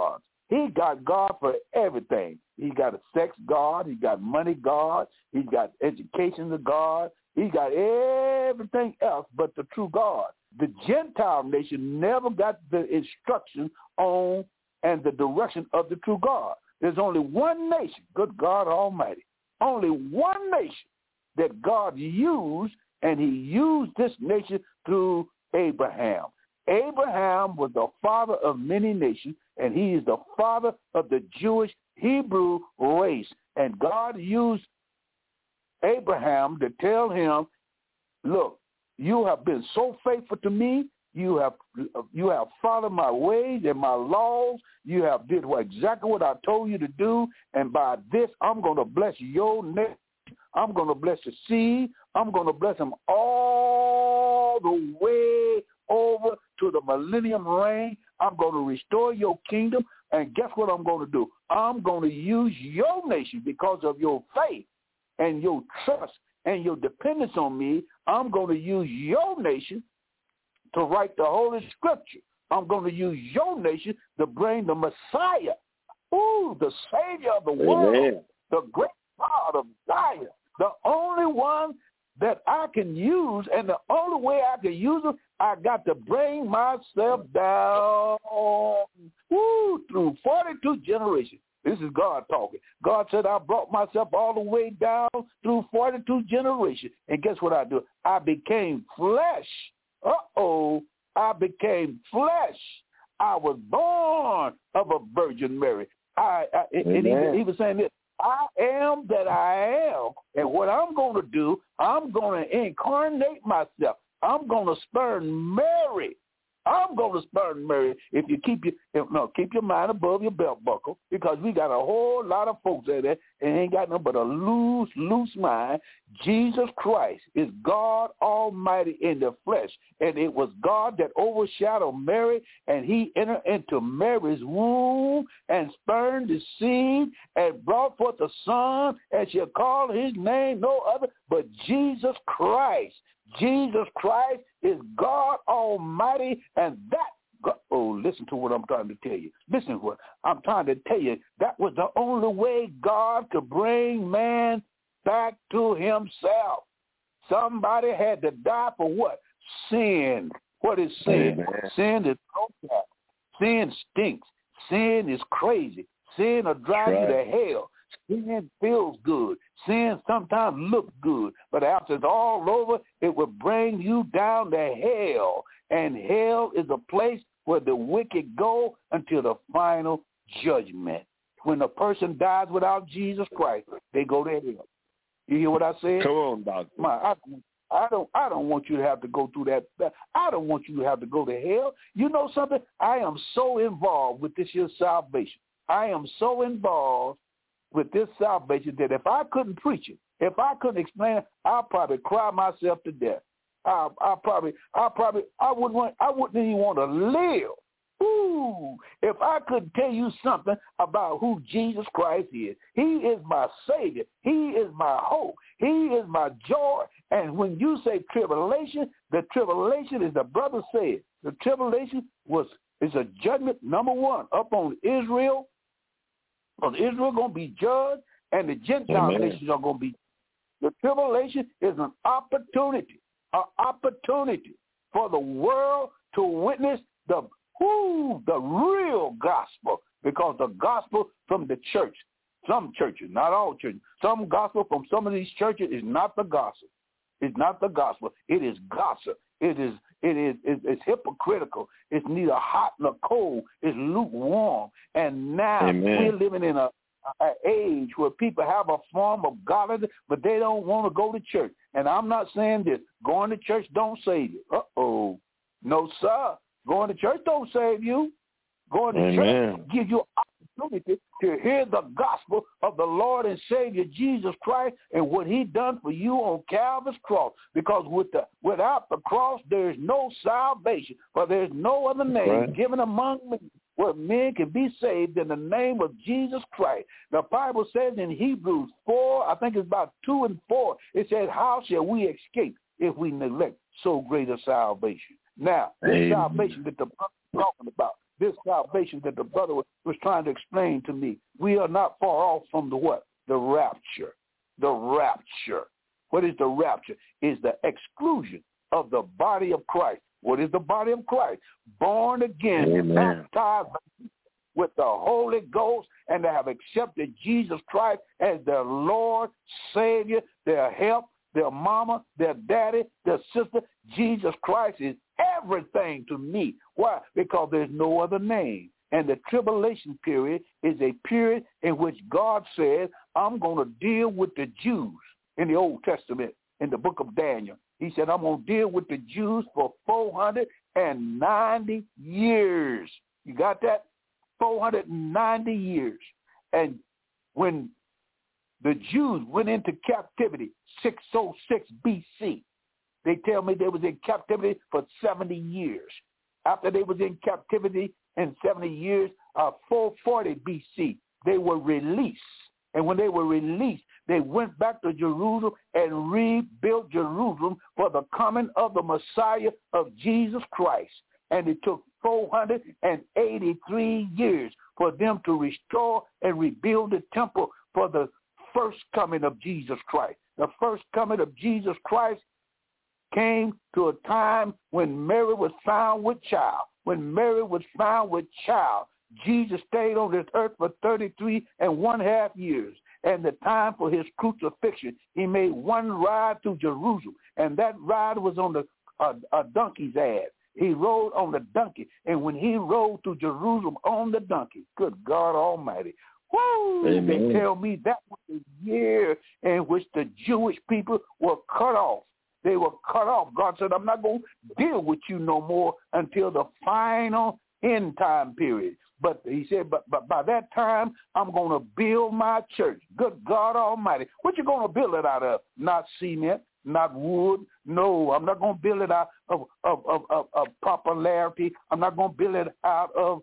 He got God for everything. He got a sex God. He got money God. He got education to God. He got everything else but the true God. The Gentile nation never got the instruction on and the direction of the true God. There's only one nation, good God Almighty, only one nation that God used, and he used this nation through Abraham. Abraham was the father of many nations, and he is the father of the Jewish Hebrew race. And God used Abraham to tell him, look, you have been so faithful to me. You have followed my ways and my laws. You have did exactly what I told you to do. And by this, I'm going to bless your nation. I'm going to bless the seed. I'm going to bless them all the way over to the millennium reign. I'm going to restore your kingdom. And guess what I'm going to do? I'm going to use your nation because of your faith and your trust and your dependence on me. I'm going to use your nation to write the Holy Scripture. I'm going to use your nation to bring the Messiah, the Savior of the world, the great God of Zion, the only one that I can use, and the only way I can use him, I got to bring myself down through 42 generations. This is God talking. God said, I brought myself all the way down through 42 generations. And guess what I do? I became flesh. I became flesh. I was born of a Virgin Mary. And he was saying this, I am that I am. And what I'm going to do, I'm going to incarnate myself. I'm going to spurn Mary. I'm going to spurn Mary if you keep your mind above your belt buckle, because we got a whole lot of folks out there and ain't got nothing but a loose mind. Jesus Christ is God Almighty in the flesh, and it was God that overshadowed Mary, and he entered into Mary's womb and spurned the seed and brought forth a son, and shall call his name no other but Jesus Christ. Jesus Christ is God Almighty, and listen to what I'm trying to tell you. Listen to what I'm trying to tell you. That was the only way God could bring man back to himself. Somebody had to die for what? Sin. What is sin? Amen. Sin is okay. Sin stinks. Sin is crazy. Sin will drive you to hell. Sin feels good. Sin sometimes looks good, but after it's all over, it will bring you down to hell. And hell is a place where the wicked go until the final judgment. When a person dies without Jesus Christ, they go to hell. You hear what I said? Come on, Doctor. I don't want you to have to go through that. I don't want you to have to go to hell. You know something? I am so involved with this year's salvation. I am so involved with this salvation that if I couldn't preach it, if I couldn't explain it, I'd probably cry myself to death. I wouldn't even want to live. If I couldn't tell you something about who Jesus Christ is. He is my Savior. He is my hope. He is my joy. And when you say tribulation, the tribulation, as the brother said, the tribulation is a judgment, number one, up on Israel. Because Israel is going to be judged, and the Gentile nations are going to be. The tribulation is an opportunity for the world to witness the real gospel, because the gospel from the church, some churches, not all churches, some gospel from some of these churches is not the gospel. It's not the gospel. It is gossip. It's hypocritical. It's neither hot nor cold. It's lukewarm. And now we're living in an age where people have a form of godliness, but they don't want to go to church. And I'm not saying this. Going to church don't save you. No, sir. Going to church don't save you. Going to church gives you opportunity to hear the gospel of the Lord and Savior Jesus Christ and what he done for you on Calvary's cross. Because without the cross, there is no salvation, for there is no other name given among men where men can be saved in the name of Jesus Christ. The Bible says in Hebrews 4, I think it's about 2 and 4, it says, how shall we escape if we neglect so great a salvation? Now, this salvation that the Bible is talking about, this salvation that the brother was trying to explain to me. We are not far off from the what? The rapture. The rapture. What is the rapture? Is the exclusion of the body of Christ. What is the body of Christ? Born again, baptized with the Holy Ghost, and they have accepted Jesus Christ as their Lord, Savior, their help, their mama, their daddy, their sister. Jesus Christ is everything to me. Why? Because there's no other name. And the tribulation period is a period in which God says, I'm going to deal with the Jews in the Old Testament, in the book of Daniel. He said, I'm going to deal with the Jews for 490 years. You got that? 490 years. And when the Jews went into captivity, 606 BC, they tell me they was in captivity for 70 years. After they was in captivity in 70 years, 440 BC, they were released. And when they were released, they went back to Jerusalem and rebuilt Jerusalem for the coming of the Messiah of Jesus Christ. And it took 483 years for them to restore and rebuild the temple for the first coming of Jesus Christ. The first coming of Jesus Christ came to a time when Mary was found with child. When Mary was found with child, Jesus stayed on this earth for 33.5 years. And the time for his crucifixion, he made one ride to Jerusalem. And that ride was on a donkey's ass. He rode on the donkey. And when he rode to Jerusalem on the donkey, good God Almighty, woo, they tell me that was the year in which the Jewish people were cut off. They were cut off. God said, I'm not going to deal with you no more until the final end time period. But he said, but by that time, I'm going to build my church. Good God Almighty. What you going to build it out of? Not cement, not wood. No, I'm not going to build it out of popularity. I'm not going to build it out of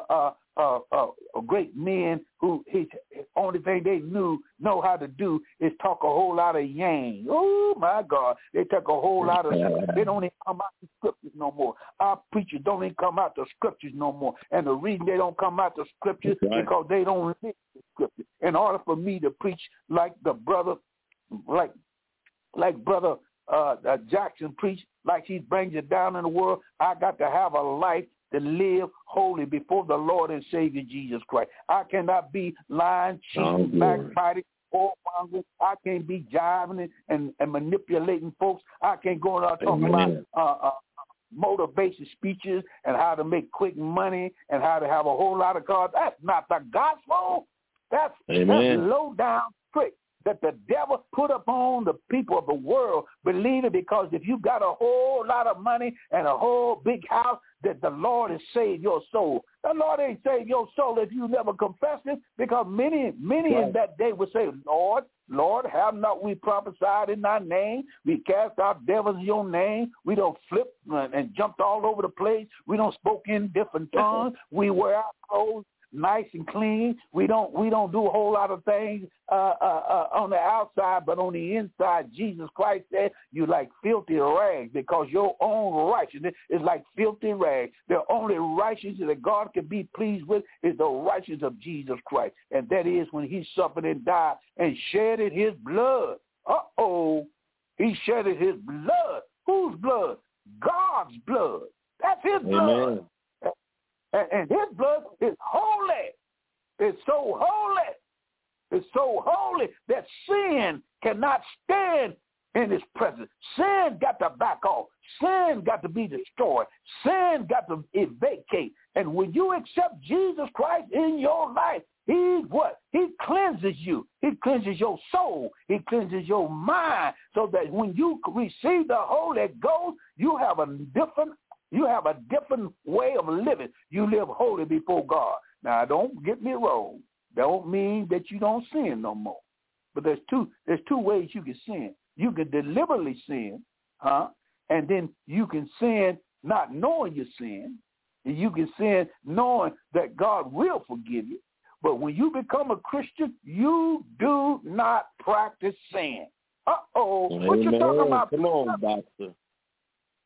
great men who his only thing they know how to do is talk a whole lot of yang. Oh, my God. They talk a whole lot of they don't even come out the scriptures no more. Our preachers don't even come out the scriptures no more. And the reason they don't come out the scriptures is because they don't live the scriptures. In order for me to preach like the brother, like Brother Jackson preached, like he brings it down in the world, I got to have a life to live holy before the Lord and Savior Jesus Christ. I cannot be lying, cheating, backbiting, whoremongering. I can't be jiving and manipulating folks. I can't go out talking about motivation speeches and how to make quick money and how to have a whole lot of cars. That's not the gospel. That's low down trick that the devil put upon the people of the world, believing because if you got a whole lot of money and a whole big house, that the Lord has saved your soul. The Lord ain't saved your soul if you never confessed it, because many in that day would say, Lord, have not we prophesied in thy name? We cast out devils in your name. We don't flip and jumped all over the place. We don't spoke in different tongues. We wear our clothes nice and clean. We don't do a whole lot of things on the outside, but on the inside, Jesus Christ said you like filthy rags, because your own righteousness is like filthy rags. The only righteousness that God can be pleased with is the righteousness of Jesus Christ, and that is when he suffered and died and shedded his blood. He shedded his blood. Whose blood? God's blood. That's his blood. And his blood is holy. It's so holy. It's so holy that sin cannot stand in his presence. Sin got to back off. Sin got to be destroyed. Sin got to vacate. And when you accept Jesus Christ in your life, he cleanses you. He cleanses your soul. He cleanses your mind, so that when you receive the Holy Ghost, you have a different way of living. You live holy before God. Now, don't get me wrong. Don't mean that you don't sin no more. But there's two ways you can sin. You can deliberately sin, and then you can sin not knowing you sin. And you can sin knowing that God will forgive you. But when you become a Christian, you do not practice sin. What you talking about? Come on, doctor.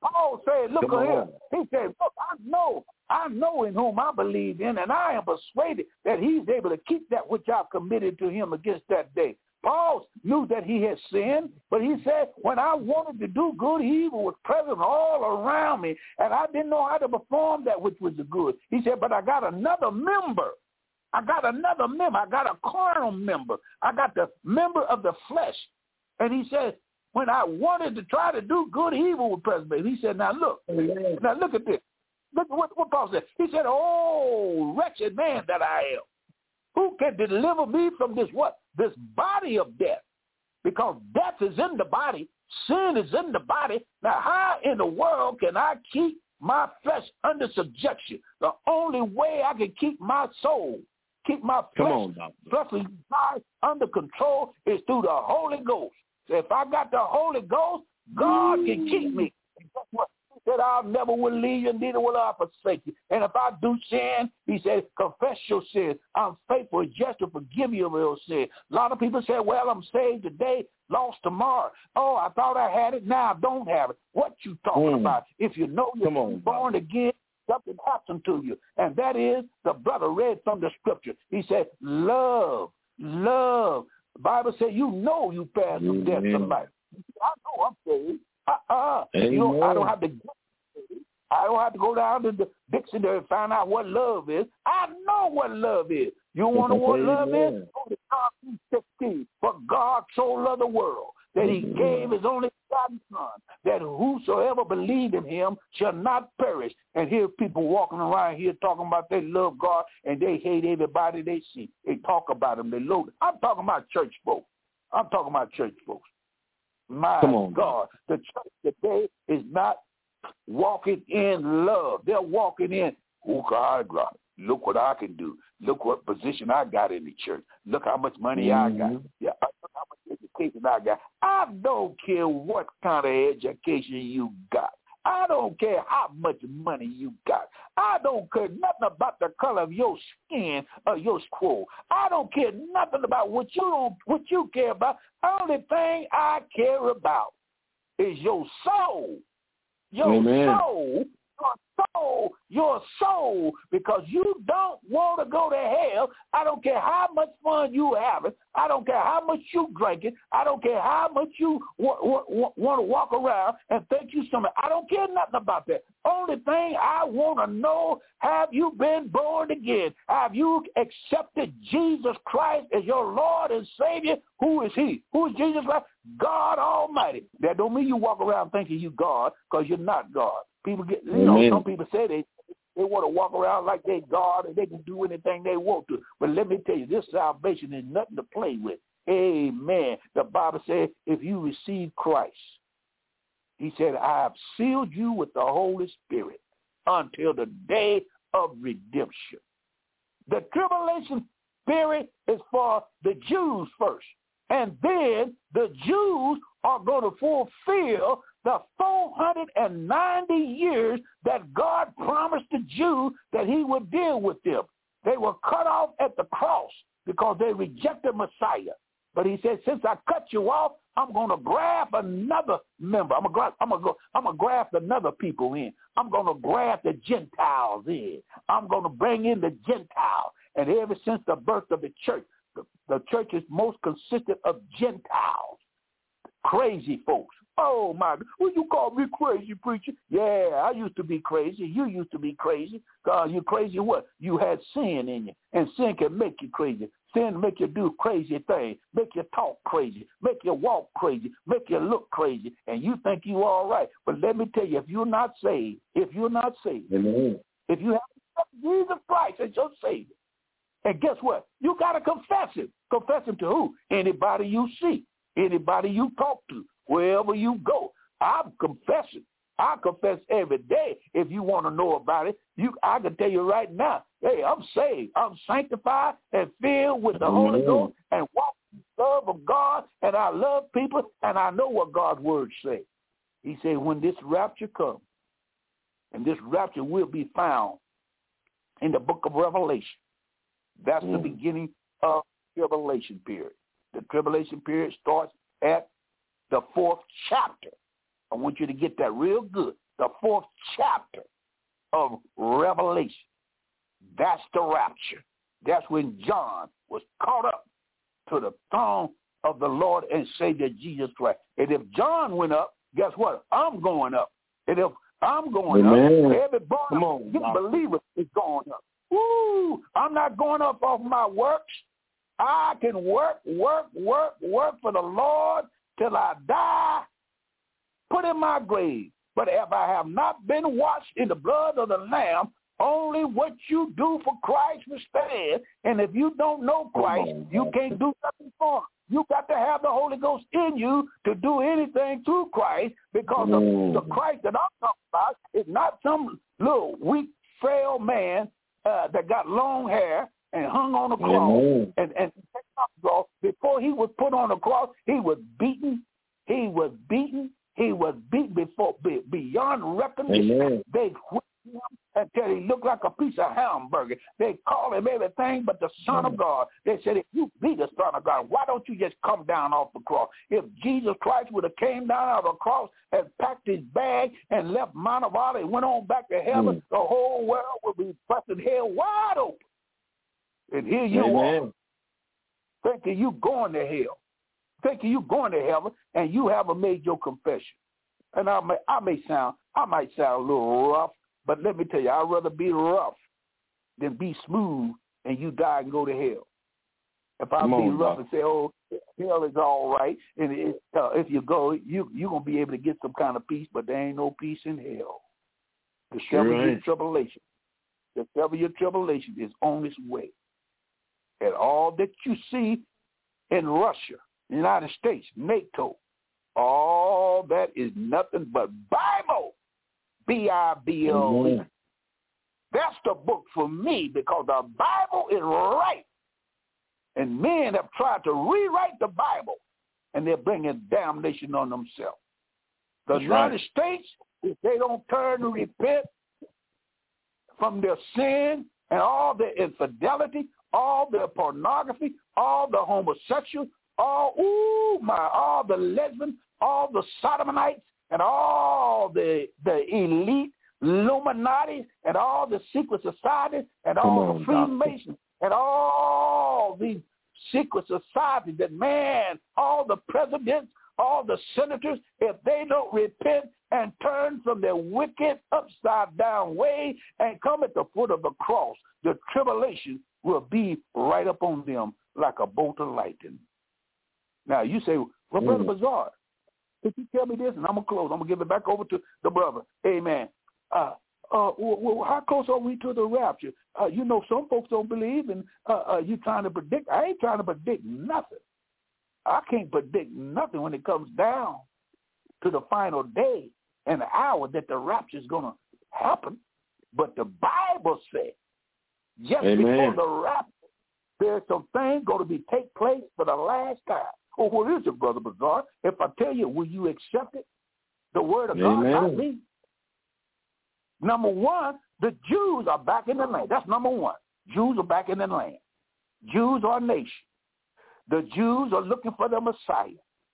Paul said, look at him. He said, look, I know in whom I believe in, and I am persuaded that he's able to keep that which I've committed to him against that day. Paul knew that he had sinned, but he said, when I wanted to do good, evil was present all around me, and I didn't know how to perform that which was the good. He said, but I got another member. I got a carnal member. I got the member of the flesh. And he said, when I wanted to try to do good, evil was present. He said, now look at this. Look at what Paul said. He said, oh, wretched man that I am. Who can deliver me from this what? This body of death. Because death is in the body. Sin is in the body. Now, how in the world can I keep my flesh under subjection? The only way I can keep my soul, keep my fleshly body under control is through the Holy Ghost. So if I got the Holy Ghost, God can keep me. And guess what? He said, I'll never will leave you, neither will I forsake you. And if I do sin, he said, confess your sins. I'm faithful and just to forgive you of your sin. A lot of people say, well, I'm saved today, lost tomorrow. Oh, I thought I had it, now I don't have it. What you talking about? If you know you're born again, something happened to you. And that is, the brother read from the scripture. He said, love. The Bible says, you know you pass from death to life. I know I'm saved. You know, I don't have to go down to the dictionary and find out what love is. I know what love is. You want to know what love is? Go to John 3:16. For God so loved the world that he gave his only begotten Son, that whosoever believe in him shall not perish. And here people walking around here talking about they love God and they hate everybody they see. They talk about him. They load. I'm talking about church folks. My God, the church today is not walking in love. They're walking in, oh God, look what I can do. Look what position I got in the church. Look how much money I got. Yeah, look how much education I got. I don't care what kind of education you got. I don't care how much money you got. I don't care nothing about the color of your skin or your scroll. I don't care nothing about what you care about. Only thing I care about is your soul. Your soul, because you don't want to go to hell. I don't care how much fun you having. I don't care how much you drinking. I don't care how much you want to walk around and think you something. I don't care nothing about that. Only thing I want to know, have you been born again? Have you accepted Jesus Christ as your Lord and Savior? Who is he? Who is Jesus Christ? God Almighty. That don't mean you walk around thinking you God, because you're not God. People get, some people say they want to walk around like they God and they can do anything they want to. But let me tell you, this salvation is nothing to play with. Amen. The Bible says if you receive Christ, he said, I have sealed you with the Holy Spirit until the day of redemption. The tribulation period is for the Jews first. And then the Jews are going to fulfill the 490 years that God promised the Jews that he would deal with them. They were cut off at the cross because they rejected Messiah. But he said, since I cut you off, I'm going to graft another member. I'm going to graft another people in. I'm going to graft the Gentiles in. I'm going to bring in the Gentiles. And ever since the birth of the church is most consistent of Gentiles, crazy folks. Oh, my, well, you call me crazy, preacher? Yeah, I used to be crazy. You used to be crazy. You crazy what? You had sin in you, and sin can make you crazy. Sin make you do crazy things, make you talk crazy, make you walk crazy, make you look crazy, and you think you all right. But let me tell you, if you're not saved, Amen. If you have Jesus Christ as your Savior, and guess what? You got to confess him. Confess him to who? Anybody you see, anybody you talk to, wherever you go. I'm confessing. I confess every day. If you want to know about it, I can tell you right now, hey, I'm saved. I'm sanctified and filled with the Holy Ghost and walk in the love of God, and I love people, and I know what God's word says. He said, when this rapture comes, and this rapture will be found in the book of Revelation. That's the beginning of the tribulation period. The tribulation period starts at the 4th chapter. I want you to get that real good. the 4th chapter of Revelation. That's the rapture. That's when John was caught up to the throne of the Lord and Savior Jesus Christ. And if John went up, guess what? I'm going up. And if I'm going up, every born believer is going up. Woo! I'm not going up off my works. I can work for the Lord till I die, put in my grave. But if I have not been washed in the blood of the Lamb, only what you do for Christ will stand. And if you don't know Christ, you can't do nothing for him. You got to have the Holy Ghost in you to do anything through Christ, because the Christ that I'm talking about is not some little weak, frail man that got long hair and hung on the cross. And before he was put on the cross, he was beaten. He was beaten before beyond recognition. They whipped him until he looked like a piece of hamburger. They called him everything but the Son of God. They said, if you be the Son of God, why don't you just come down off the cross? If Jesus Christ would have came down out of the cross and packed his bag and left Mount of Olives and went on back to heaven, the whole world would be busted hell wide open. And here you are, thinking you going to hell, thinking you going to heaven, and you haven't made your confession. And I might sound a little rough, but let me tell you, I'd rather be rough than be smooth and you die and go to hell. If I be rough and say, oh, hell is all right, and if you go, you're going to be able to get some kind of peace, but there ain't no peace in hell. The 7-year tribulation. The 7-year tribulation is on its way. And all that you see in Russia, the United States, NATO, all that is nothing but Bible, B-I-B-L-E. That's the book for me, because the Bible is right. And men have tried to rewrite the Bible, and they're bringing damnation on themselves. The United States, if they don't turn and repent from their sin and all their infidelity, all their pornography, all the homosexual, all the lesbians, all the sodomites, and all the elite Illuminati, and all the secret societies, and all the Freemasons, and all these secret societies that, man, all the presidents, all the senators, if they don't repent and turn from their wicked upside-down way and come at the foot of the cross, the tribulation will be right up on them like a bolt of lightning. Now, you say, well, Brother Bazaar, if you tell me this, and I'm going to close, I'm going to give it back over to the brother. Amen. Well, how close are we to the rapture? You know, some folks don't believe, and you trying to predict. I ain't trying to predict nothing. I can't predict nothing when it comes down to the final day and the hour that the rapture is going to happen. But the Bible says, just before the rapture, there's some things going to take place for the last time. Oh, what is it, Brother Bazaar? If I tell you, will you accept it? The word of God, not me. Number one, the Jews are back in the land. That's number one. Jews are back in the land. Jews are a nation. The Jews are looking for the Messiah.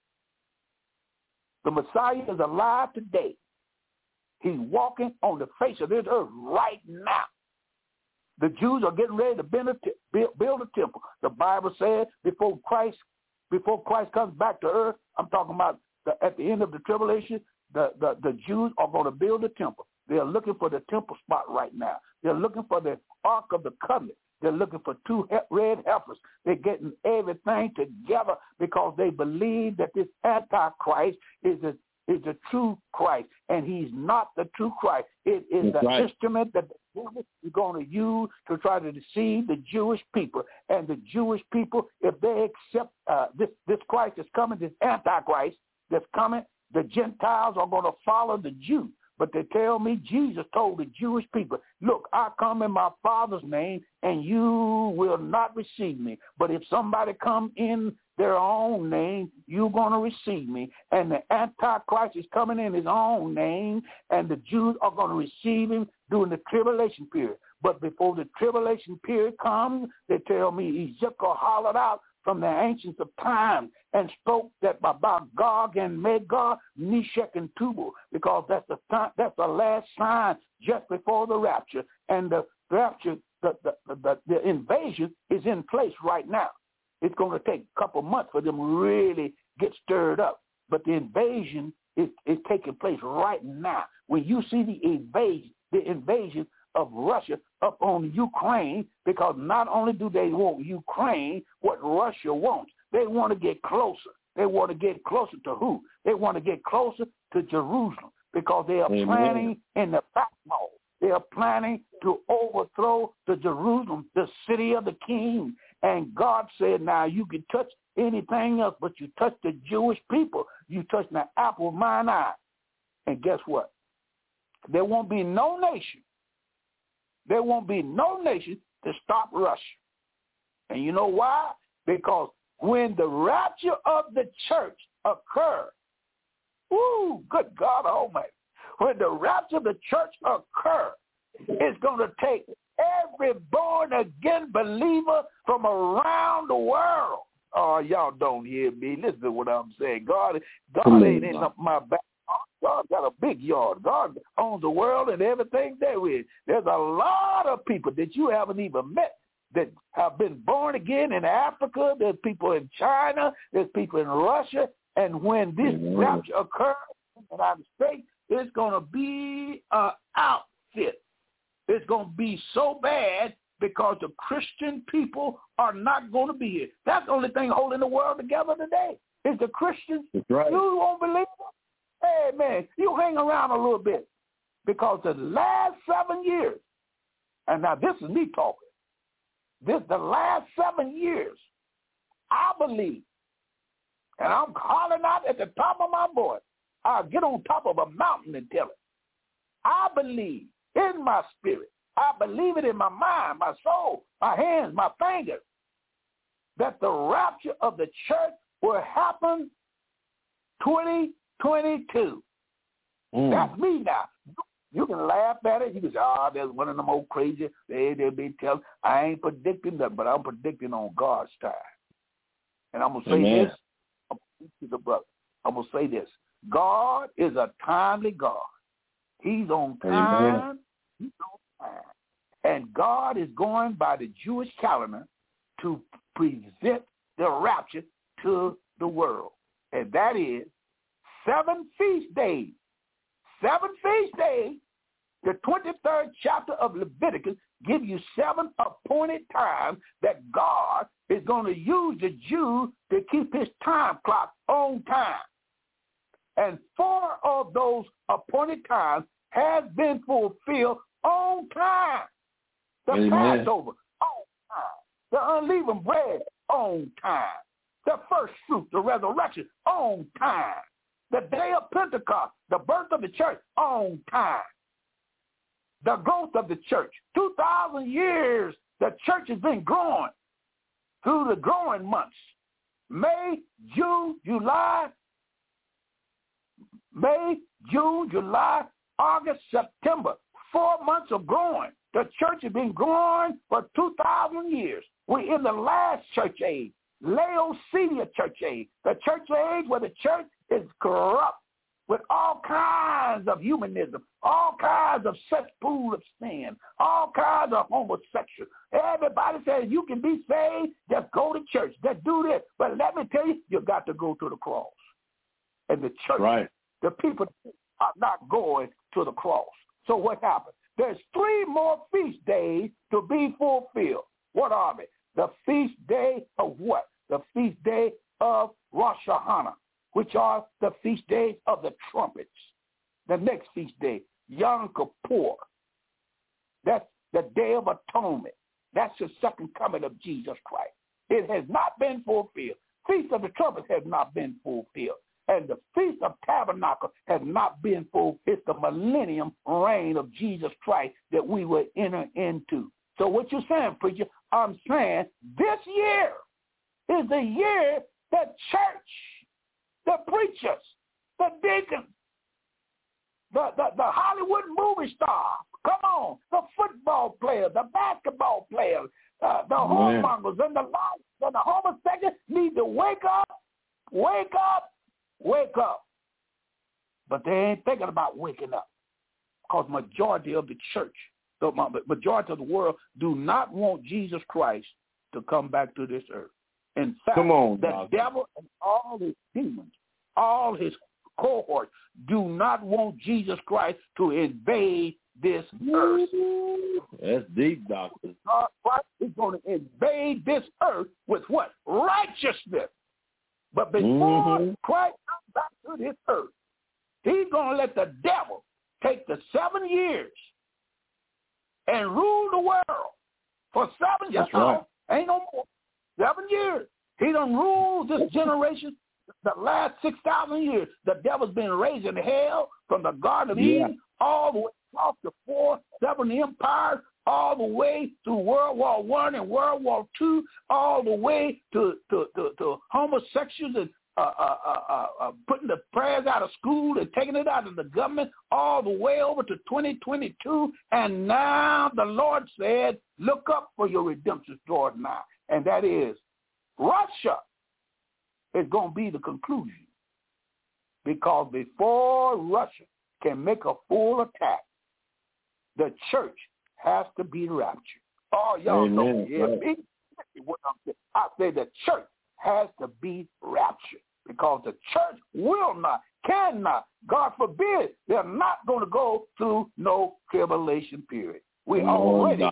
The Messiah is alive today. He's walking on the face of this earth right now. The Jews are getting ready to build a temple. The Bible says before Christ comes back to earth, I'm talking about at the end of the tribulation, the Jews are going to build a temple. They're looking for the temple spot right now. They're looking for the Ark of the Covenant. They're looking for 2 red heifers. They're getting everything together because they believe that this Antichrist is the true Christ, and he's not the true Christ. It is the instrument that the devil is going to use to try to deceive the Jewish people. And the Jewish people, if they accept this Christ that's coming, this Antichrist that's coming, the Gentiles are going to follow the Jews. But they tell me Jesus told the Jewish people, look, I come in my Father's name, and you will not receive me. But if somebody come in their own name, you're going to receive me. And the Antichrist is coming in his own name, and the Jews are going to receive him during the tribulation period. But before the tribulation period comes, they tell me Ezekiel hollered out from the ancients of time and spoke that about Gog and Magog, Meshach and Tubal, because that's the last sign just before the rapture. And the rapture, the invasion is in place right now. It's going to take a couple months for them to really get stirred up. But the invasion is taking place right now. When you see the invasion of Russia up on Ukraine, because not only do they want Ukraine what Russia wants, they want to get closer. They want to get closer to who? They want to get closer to Jerusalem, because they are planning in the backbone. They are planning to overthrow the Jerusalem, the city of the king. And God said, now you can touch anything else, but you touch the Jewish people. You touch the apple of mine eye. And guess what? There won't be no nation. There won't be no nation to stop Russia. And you know why? Because when the rapture of the church occurs, good God Almighty, when the rapture of the church occurs, it's going to take every born-again believer from around the world. Oh, y'all don't hear me. Listen to what I'm saying. God ain't in my back. God got a big yard. God owns the world and everything there is. There's a lot of people that you haven't even met that have been born again in Africa. There's people in China. There's people in Russia. And when this rapture occurs in the United States, it's going to be an outfit. It's going to be so bad because the Christian people are not going to be here. That's the only thing holding the world together today is the Christians. That's right. You won't believe it? Hey, man, you hang around a little bit, because the last 7 years, and now this is me talking, the last 7 years, I believe, and I'm hollering out at the top of my voice, I'll get on top of a mountain and tell it. I believe in my spirit, I believe it in my mind, my soul, my hands, my fingers, that the rapture of the church will happen 2022. That's me now. You can laugh at it. You can say, there's one of them old crazy. They'll be telling. I ain't predicting that, but I'm predicting on God's time. And I'm going to say this. I'm going to say this. God is a timely God. He's on time. He's on time. And God is going by the Jewish calendar to present the rapture to the world. And that is 7 feast days. 7 feast days. The 23rd chapter of Leviticus gives you 7 appointed times that God is going to use the Jews to keep his time clock on time. And 4 of those appointed times has been fulfilled on time. The Passover, on time. The unleavened bread, on time. The first fruit, the resurrection, on time. The day of Pentecost, the birth of the church, on time. The growth of the church. 2,000 years, the church has been growing through the growing months. May, June, July, August, September. 4 months of growing. The church has been growing for 2,000 years. We're in the last church age, Laodicea church age, the church age where the church is corrupt with all kinds of humanism, all kinds of cesspool of sin, all kinds of homosexual. Everybody says you can be saved, just go to church, just do this. But let me tell you, you got to go to the cross. And the church, the people are not going to the cross. So what happened? There's 3 more feast days to be fulfilled. What are they? The feast day of what? The feast day of Rosh Hashanah, which are the feast days of the trumpets. The next feast day, Yom Kippur. That's the Day of Atonement. That's the second coming of Jesus Christ. It has not been fulfilled. Feast of the Trumpets has not been fulfilled. And the Feast of Tabernacle has not been fulfilled. It's the millennium reign of Jesus Christ that we will enter into. So what you're saying, preacher, I'm saying this year is the year the church, the preachers, the deacons, the Hollywood movie star, come on, the football players, the basketball players, The whoremongers and the liars and the homosexuals need to wake up, wake up, wake up. But they ain't thinking about waking up, because majority of the church, the majority of the world do not want Jesus Christ to come back to this earth. In fact, the devil and all his demons, all his cohorts do not want Jesus Christ to invade this earth. That's deep, Doctor. Christ is going to invade this earth with what? Righteousness. But before Christ comes back to this earth, he's going to let the devil take the 7 years and rule the world for 7 years. Right. Ain't no more. 7 years. He done ruled this generation the last 6,000 years. The devil's been raising hell from the Garden of Eden all the way across the 7 empires, all the way through World War I and World War II, all the way to homosexuals and putting the prayers out of school and taking it out of the government, all the way over to 2022. And now the Lord said, look up, for your redemption's drawing now. And that is Russia is going to be the conclusion. Because before Russia can make a full attack, the church has to be raptured. Oh, y'all know. Yeah, what I'm saying. I say the church has to be raptured, because the church will not, cannot, God forbid, they're not going to go through no tribulation period. We already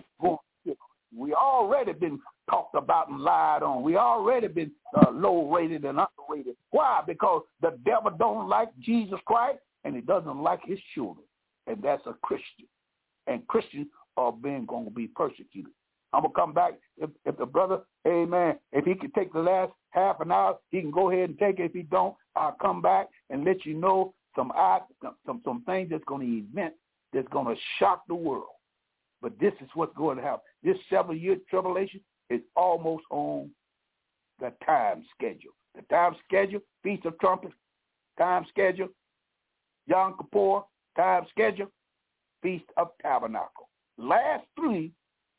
been talked about and lied on. We already been low rated and underrated. Why? Because the devil don't like Jesus Christ, and he doesn't like his children, and that's a Christian. And Christians are going to be persecuted. I'm going to come back. If the brother, amen, if he can take the last half an hour, he can go ahead and take it. If he don't, I'll come back and let you know some things that's going to event that's going to shock the world. But this is what's going to happen. This 7-year tribulation is almost on the time schedule. The time schedule, Feast of Trumpets, time schedule, Yom Kippur, time schedule, Feast of Tabernacle. Last three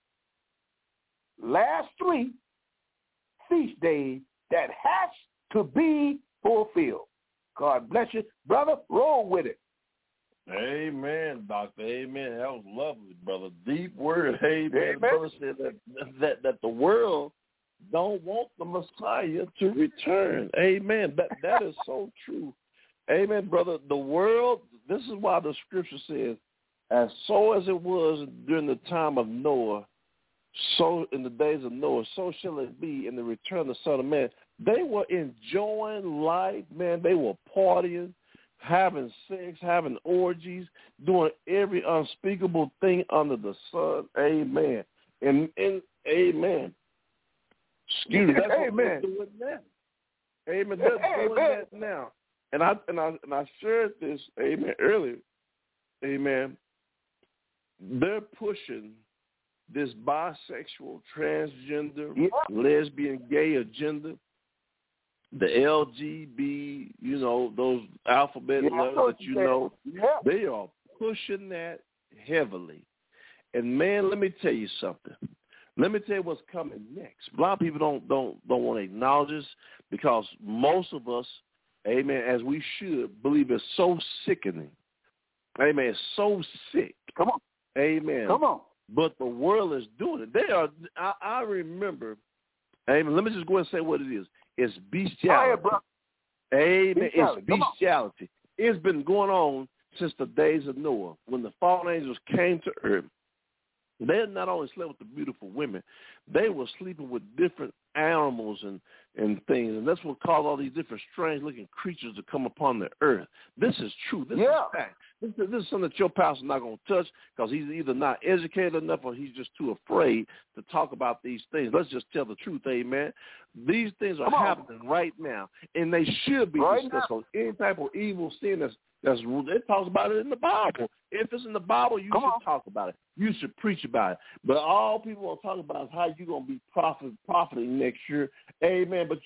feast days that has to be fulfilled. God bless you. Brother, roll with it. Amen, Doctor. Amen. That was lovely, brother. Deep word. Amen. Amen. The brother said that the world don't want the Messiah to return. Amen. That is so true. Amen, brother. The world, this is why the scripture says, as so as it was during the time of Noah, so in the days of Noah, so shall it be in the return of the Son of Man. They were enjoying life, man. They were partying, having sex, having orgies, doing every unspeakable thing under the sun. Amen. And amen. Excuse me. That's what they're doing now. Amen. They're doing that now. And I shared this, amen, earlier. Amen. They're pushing this bisexual, transgender, lesbian, gay agenda, the LGB, those alphabet letters that you know. Yeah. They are pushing that heavily. And man, let me tell you something. Let me tell you what's coming next. A lot of people don't want to acknowledge this, because most of us, amen, as we should, believe it's so sickening. Amen. It's so sick. Come on. Amen. Come on. But the world is doing it. They are. I remember. Amen. Let me just go and say what it is. It's bestiality. Amen. It's bestiality. It's been going on since the days of Noah, when the fallen angels came to earth. They had not only slept with the beautiful women, they were sleeping with different animals and things, and that's what caused all these different strange-looking creatures to come upon the earth. This is true. This is fact. This is something that your pastor's not going to touch, because he's either not educated enough or he's just too afraid to talk about these things. Let's just tell the truth, amen. These things are happening right now, and they should be discussed. So any type of evil sin it talks about it in the Bible. If it's in the Bible, you should talk about it. You should preach about it. But all people want to talk about is how you're going to be profiting next year. Amen. But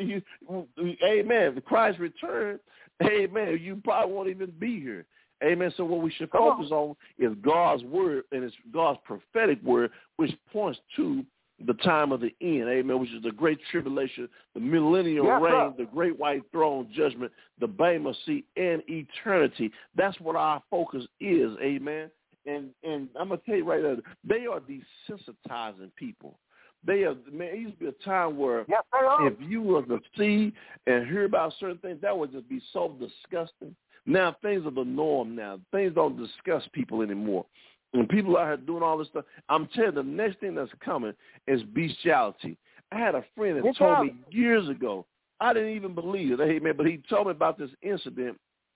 amen. If Christ returned, amen, you probably won't even be here. Amen. So what we should focus on is God's word, and it's God's prophetic word, which points to the time of the end, amen, which is the great tribulation, the millennial reign, the great white throne judgment, the Bema seat, and eternity. That's what our focus is, amen. And I'm going to tell you right now, they are desensitizing people. They are, man, it used to be a time where if you were to see and hear about certain things, that would just be so disgusting. Now things are the norm now. Things don't disgust people anymore. When people are out here doing all this stuff, I'm telling you, the next thing that's coming is bestiality. I had a friend that told me years ago, I didn't even believe it, amen, but he told me about this incident.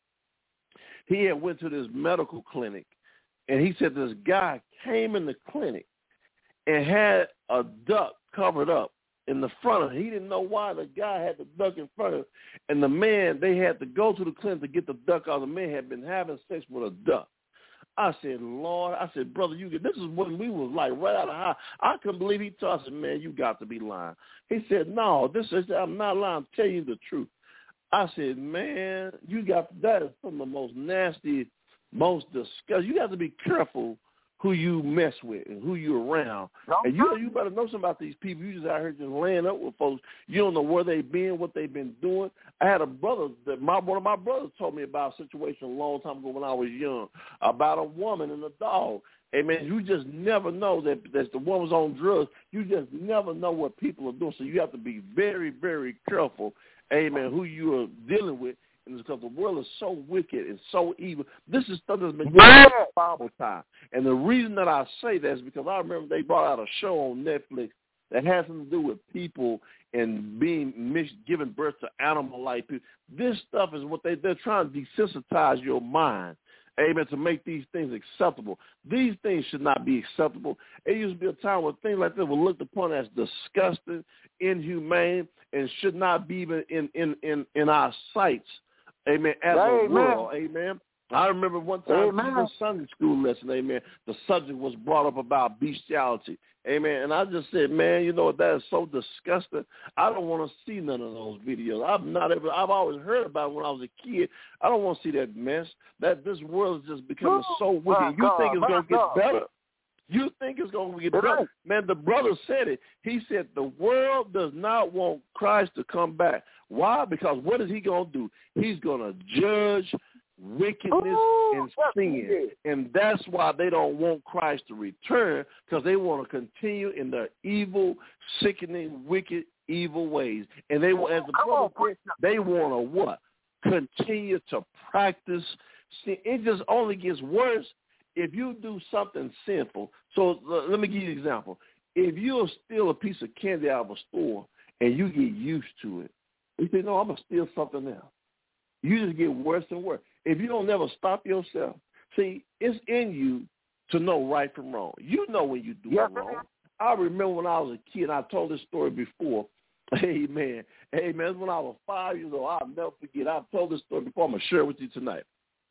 He had went to this medical clinic, and he said this guy came in the clinic and had a duck covered up in the front of him. He didn't know why the guy had the duck in front of him. And the man, they had to go to the clinic to get the duck out. The man had been having sex with a duck. I said, Lord, I said, brother, this is when we was like right out of high. I couldn't believe he told us. I said, man, you got to be lying. He said, no, I'm not lying. I'm telling you the truth. I said, man, that is some of the most nasty, most disgusting. You got to be careful who you mess with and who you're around. And you better know something about these people. You just out here just laying up with folks. You don't know where they've been, what they've been doing. I had a brother that one of my brothers told me about a situation a long time ago when I was young about a woman and a dog. Hey, man, you just never know that the woman's on drugs. You just never know what people are doing. So you have to be very, very careful, amen, who you are dealing with. And it's because the world is so wicked and so evil. This is stuff that's been going on in Bible time. And the reason that I say that is because I remember they brought out a show on Netflix that has something to do with people and giving birth to animal-like people. This stuff is what they're trying to desensitize your mind, amen, to make these things acceptable. These things should not be acceptable. It used to be a time where things like this were looked upon as disgusting, inhumane, and should not be even in our sights. Amen. As a world, amen. I remember one time in a Sunday school lesson, amen, the subject was brought up about bestiality. Amen. And I just said, man, you know what, that is so disgusting. I don't want to see none of those videos. I've always heard about it when I was a kid. I don't want to see that mess. That this world is just becoming so wicked. You think it's going to get better? You think it's going to get better? Man, the brother said it. He said the world does not want Christ to come back. Why? Because what is he going to do? He's going to judge wickedness and sin. And that's why they don't want Christ to return, because they want to continue in their evil, sickening, wicked, evil ways. And they, as the brother said, they want to what? Continue to practice sin. It just only gets worse if you do something sinful. So let me give you an example. If you steal a piece of candy out of a store and you get used to it, you say, no, I'm going to steal something else. You just get worse and worse. If you don't never stop yourself, see, it's in you to know right from wrong. You know when you do wrong. I remember when I was a kid, I told this story before. Amen. Amen. When I was 5 years old, I'll never forget. I've told this story before. I'm going to share it with you tonight.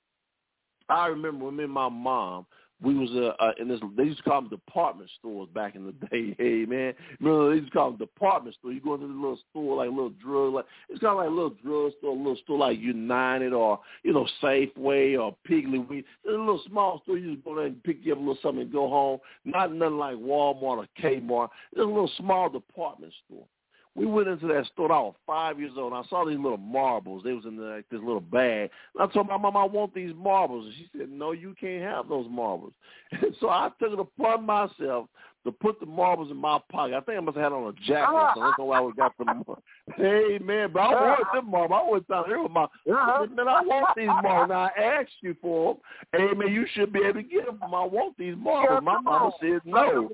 I remember when me and my mom, we was in this, they used to call them department stores back in the day. Hey, man. Remember, they used to call them department store. You go into the little store, like a little drug, like, it's kind of like a little drug store, a little store like United or, Safeway or Piggly Wiggly. It's a little small store. You just go there and pick you up a little something and go home. Not nothing like Walmart or Kmart. It's a little small department store. We went into that store. I was 5 years old, and I saw these little marbles. They was in this little bag. And I told my mom, I want these marbles. And she said, no, you can't have those marbles. And so I took it upon myself to put the marbles in my pocket. I think I must have had on a jacket, so that's why I got them. Hey, man, but I wanted them marbles. I wasn't down here with my, man, I want these marbles. Now, I asked you for them. Hey, man, you should be able to get them. I want these marbles. My mama said no.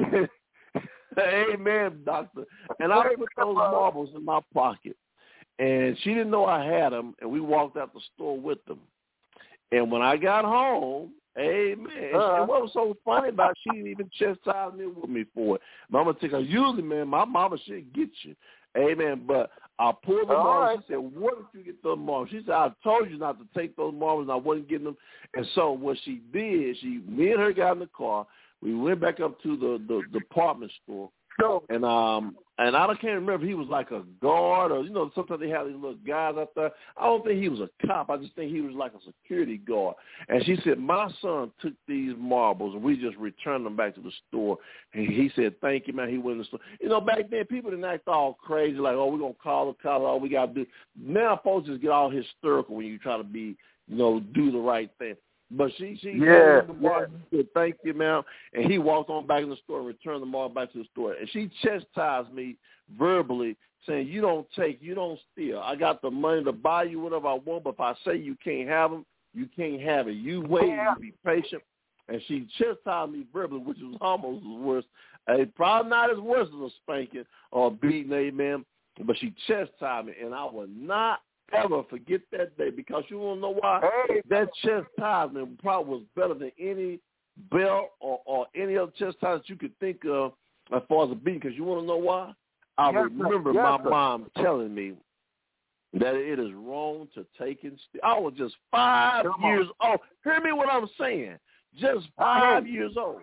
Amen, doctor. And I put those marbles in my pocket. And she didn't know I had them, and we walked out the store with them. And when I got home, amen, and what was so funny about it, she didn't even chastise me with me for it. Mama said, usually, man, my mama should get you. Amen. But I pulled them marbles. She said, where did you get those marbles? She said, I told you not to take those marbles, and I wasn't getting them. And so what she did, me and her got in the car. We went back up to the department store, and And I can't remember if he was like a guard or, sometimes they have these little guys out there. I don't think he was a cop. I just think he was like a security guard. And she said, my son took these marbles, and we just returned them back to the store. And he said, thank you, man. He went in the store. Back then, people didn't act all crazy, like, we're going to call the cops, all we got to do. Now folks just get all hysterical when you try to be, do the right thing. But she said, thank you, ma'am. And he walked on back in the store and returned the marble back to the store. And she chastised me verbally, saying, you don't take, you don't steal. I got the money to buy you whatever I want, but if I say you can't have them, you can't have it. You wait, you be patient. And she chastised me verbally, which was almost worse. Probably not as worse as a spanking or beating, amen. But she chastised me, and I will not ever forget that day, because you want to know why? That chastisement probably was better than any belt or any other chastisement you could think of as far as a beating, because you want to know why? I remember my mom telling me that it is wrong to take and steal. I was just 5 years old. Hear me what I'm saying. Just 5 years old.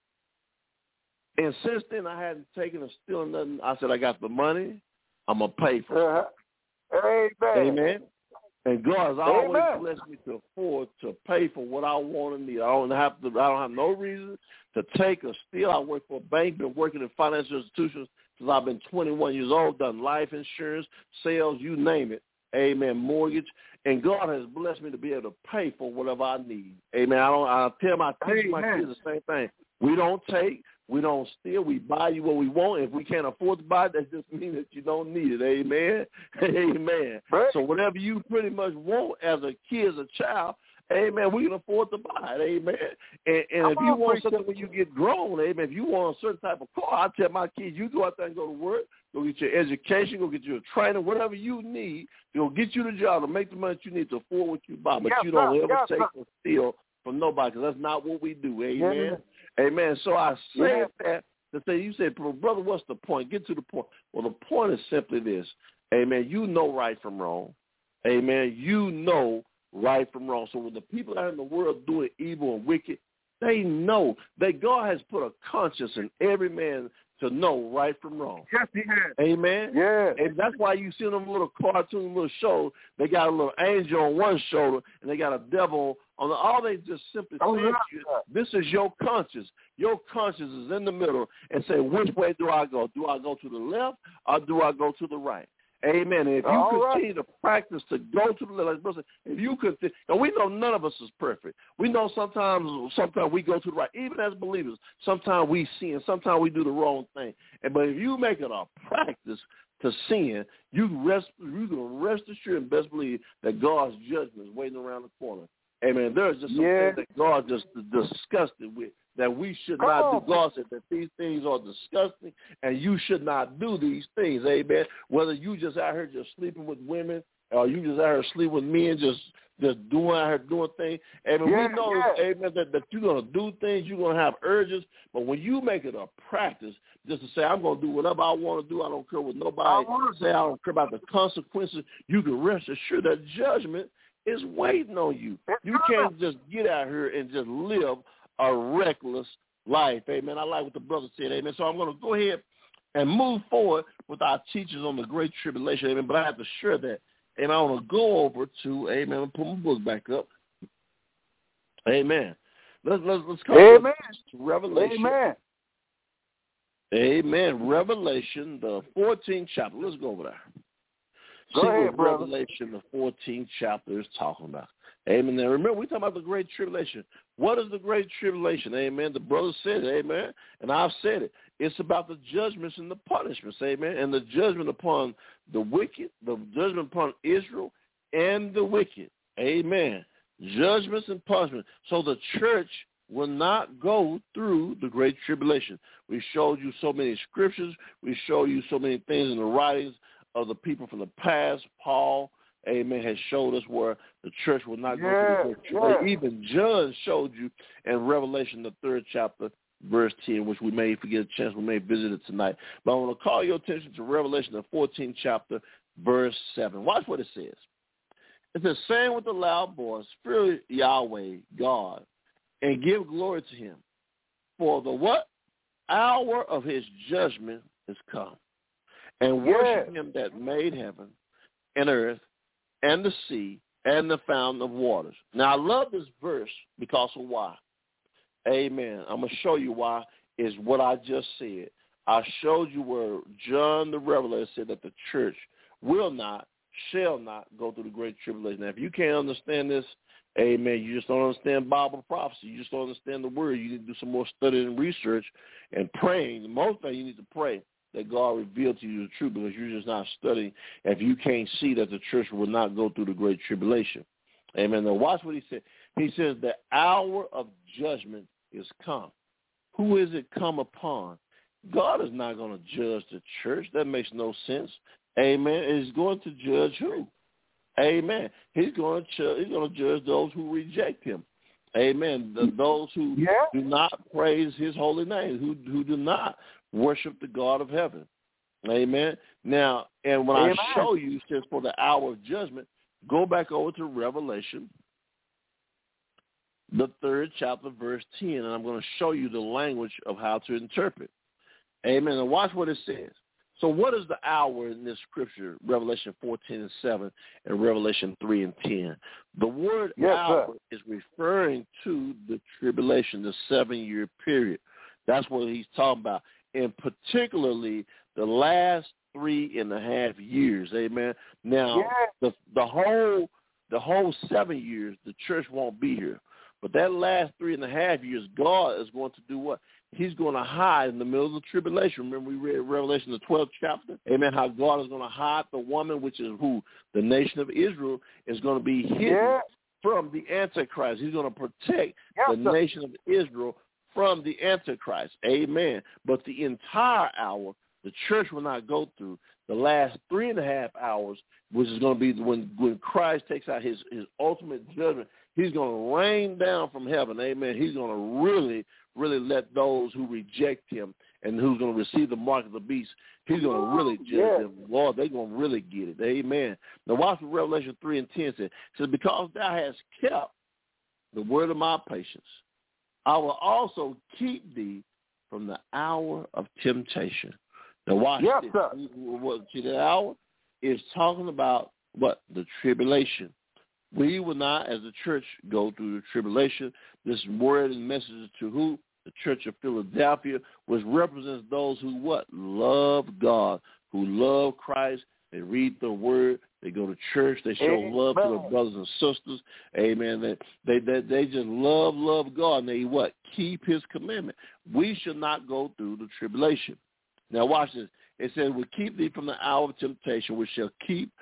And since then, I hadn't taken or stolen nothing. I said, I got the money. I'm going to pay for it. Amen. And God has always blessed me to afford to pay for what I want and need. I don't have no reason to take or steal. I work for a bank, been working in financial institutions since I've been 21 years old, done life insurance, sales, you name it. Amen. Mortgage. And God has blessed me to be able to pay for whatever I need. Amen. I tell my kids the same thing. We don't take. We don't steal. We buy you what we want. If we can't afford to buy it, that just means that you don't need it. Amen. Amen. Right. So whatever you pretty much want as a kid, as a child, amen, we can afford to buy it. Amen. And if you want something when you get grown, amen, if you want a certain type of car, I tell my kids, you go out there and go to work, go get your education, go get your training, whatever you need, go get you the job to make the money that you need to afford what you buy. But you don't ever take or steal from nobody, because that's not what we do. Amen. Amen. So I said that to say, you said, brother, what's the point? Get to the point. Well, the point is simply this. Amen. You know right from wrong. Amen. You know right from wrong. So when the people out in the world doing evil and wicked, they know that God has put a conscience in every man to know right from wrong. Yes, he has. Amen. Yeah. And that's why you see them little cartoon, little shows. They got a little angel on one shoulder and they got a devil on the. All they just simply say to you, this is your conscience. Your conscience is in the middle, and say, which way do I go? Do I go to the left or do I go to the right? Amen. And if you continue to practice to go to the left, if you continue, and we know none of us is perfect. We know sometimes we go to the right. Even as believers, sometimes we sin, sometimes we do the wrong thing. But if you make it a practice to sin, you can rest assured and best believe that God's judgment is waiting around the corner. Amen. There's just some things that God just disgusted with, that we should not do. God said that these things are disgusting, and you should not do these things. Amen. Whether you just out here just sleeping with women, or you just out here sleeping with men, just doing things. Amen. We know, amen, that you're going to do things, you're going to have urges, but when you make it a practice just to say, I'm going to do whatever I want to do, I don't care what nobody say, I don't care about the consequences, you can rest assured that judgment is waiting on you. You can't just get out here and just live a reckless life. Amen. I like what the brother said. Amen. So I'm going to go ahead and move forward with our teachers on the Great Tribulation. Amen. But I have to share that. And I want to go over to, amen, I'll put my book back up. Amen. Let's come to Revelation. Amen. Amen. Revelation, the 14th chapter. Let's go over there. Go ahead, brother. Revelation, the 14th chapter is talking about. Amen. Now, remember, we're talking about the Great Tribulation. What is the Great Tribulation? Amen. The brother said it, amen, and I've said it. It's about the judgments and the punishments, amen, and the judgment upon the wicked, the judgment upon Israel and the wicked, amen. Judgments and punishments. So the church will not go through the Great Tribulation. We showed you so many scriptures. We showed you so many things in the writings of the people from the past. Paul, amen, has showed us where the church will not go through the church. Even John showed you in Revelation, the 3rd chapter, verse 10, which we may forget a chance, we may visit it tonight. But I want to call your attention to Revelation, the 14th chapter, verse 7. Watch what it says. It says, saying with a loud voice, fear Yahweh, God, and give glory to him. For the what? Hour of his judgment is come. and worship him that made heaven and earth and the sea and the fountain of waters. Now, I love this verse because of why. Amen. I'm going to show you why is what I just said. I showed you where John the Revelator said that the church shall not go through the great tribulation. Now, if you can't understand this, amen, you just don't understand Bible prophecy. You just don't understand the word. You need to do some more studying and research and praying. The most thing you need to pray that God revealed to you the truth, because you're just not studying if you can't see that the church will not go through the great tribulation. Amen. Now watch what he said. He says the hour of judgment is come. Who is it come upon? God is not going to judge the church. That makes no sense. Amen. He's going to judge who? Amen. He's going to judge those who reject him. Amen. Those who do not praise his holy name, who do not worship the God of heaven. Amen. Now, and when I show you, says for the hour of judgment, go back over to Revelation, the 3rd chapter, verse 10, and I'm going to show you the language of how to interpret. Amen. And watch what it says. So what is the hour in this scripture, Revelation 14:7 and Revelation 3:10? The word hour is referring to the tribulation, the 7-year period. That's what he's talking about, and particularly the last 3.5 years. Amen. Now, the whole 7 years, the church won't be here. But that last 3.5 years, God is going to do what? He's going to hide in the middle of the tribulation. Remember we read Revelation, the 12th chapter? Amen, how God is going to hide the woman, which is who? The nation of Israel is going to be hidden from the Antichrist. He's going to protect the nation of Israel from the Antichrist. Amen. But the entire hour, the church will not go through. The last 3.5 hours, which is going to be when Christ takes out his ultimate judgment, he's going to rain down from heaven. Amen. He's going to really let those who reject him and who's going to receive the mark of the beast, he's going to really judge them. Lord, they're going to really get it. Amen. Now watch what Revelation 3:10 says. It says, because thou hast kept the word of my patience, I will also keep thee from the hour of temptation. Now watch this. See, the hour is talking about what? The tribulation. We will not, as a church, go through the tribulation. This word and message is to who? The Church of Philadelphia, which represents those who what? Love God, who love Christ. They read the word. They go to church. They show love to their brothers and sisters. Amen. They just love God, and they what? Keep his commandment. We should not go through the tribulation. Now watch this. It says, we keep thee from the hour of temptation, which shall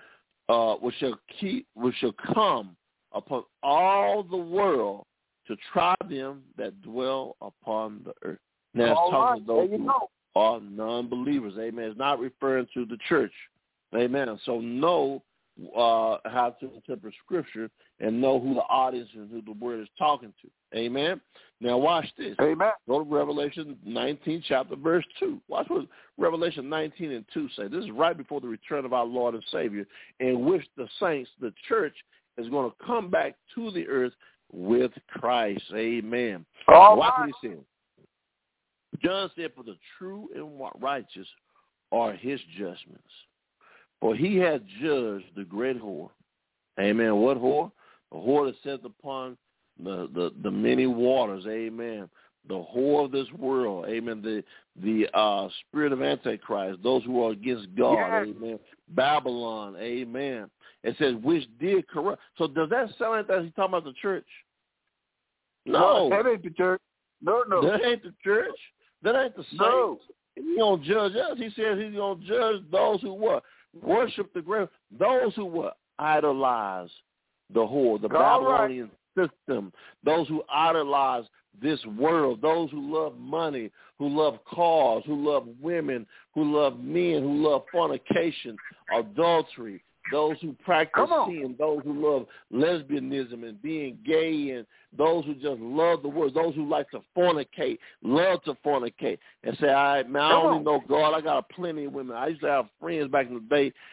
come upon all the world to try them that dwell upon the earth. Now it's talking to those who are non-believers. Amen. It's not referring to the church. Amen. So know how to interpret Scripture and know who the audience and who the word is talking to. Amen. Now watch this. Amen. Go to Revelation 19, chapter, verse 2. Watch what Revelation 19:2 say. This is right before the return of our Lord and Savior, in which the saints, the church, is going to come back to the earth with Christ. Amen. Watch what he said. John said, for the true and righteous are his judgments. For he has judged the great whore. Amen. What whore? The whore that sits upon the many waters. Amen. The whore of this world. Amen. The spirit of Antichrist. Those who are against God. Amen. Babylon. Amen. It says, which did corrupt. So does that sound like that he's talking about the church? No. That ain't the church. No. That ain't the church. That ain't the saints. No. He's going to judge us. He says he's going to judge those who what? Worship the grave. Those who what? Idolize the whore, the Babylonian system. Those who idolize this world. Those who love money, who love cars, who love women, who love men, who love fornication, adultery. Those who practice sin, those who love lesbianism and being gay, and those who just love the word, those who like to fornicate, love to fornicate, and say, I only know God. I got plenty of women. I used to have friends back in the day,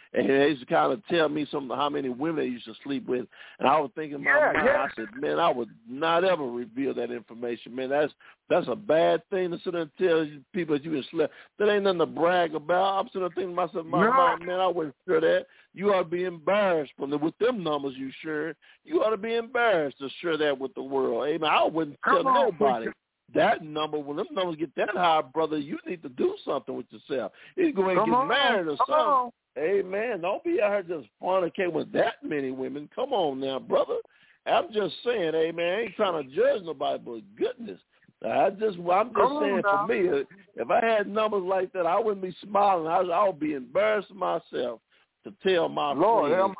And they used to kind of tell me how many women they used to sleep with. And I was thinking in my mind, I said, man, I would not ever reveal that information. Man, that's a bad thing to sit there and tell people that you can sleep. That ain't nothing to brag about. I'm sitting there thinking to myself, man, I wouldn't share that. You ought to be embarrassed with them numbers you share. You ought to be embarrassed to share that with the world. Amen. I wouldn't tell nobody that number. When them numbers get that high, brother, you need to do something with yourself. You go ahead and get married or something. Amen. Don't be out here just fornicating with that many women. Come on now, brother. I'm just saying, amen, I ain't trying to judge nobody, but goodness. I'm just saying for me, if I had numbers like that, I wouldn't be smiling. I would be embarrassed myself to tell my friends.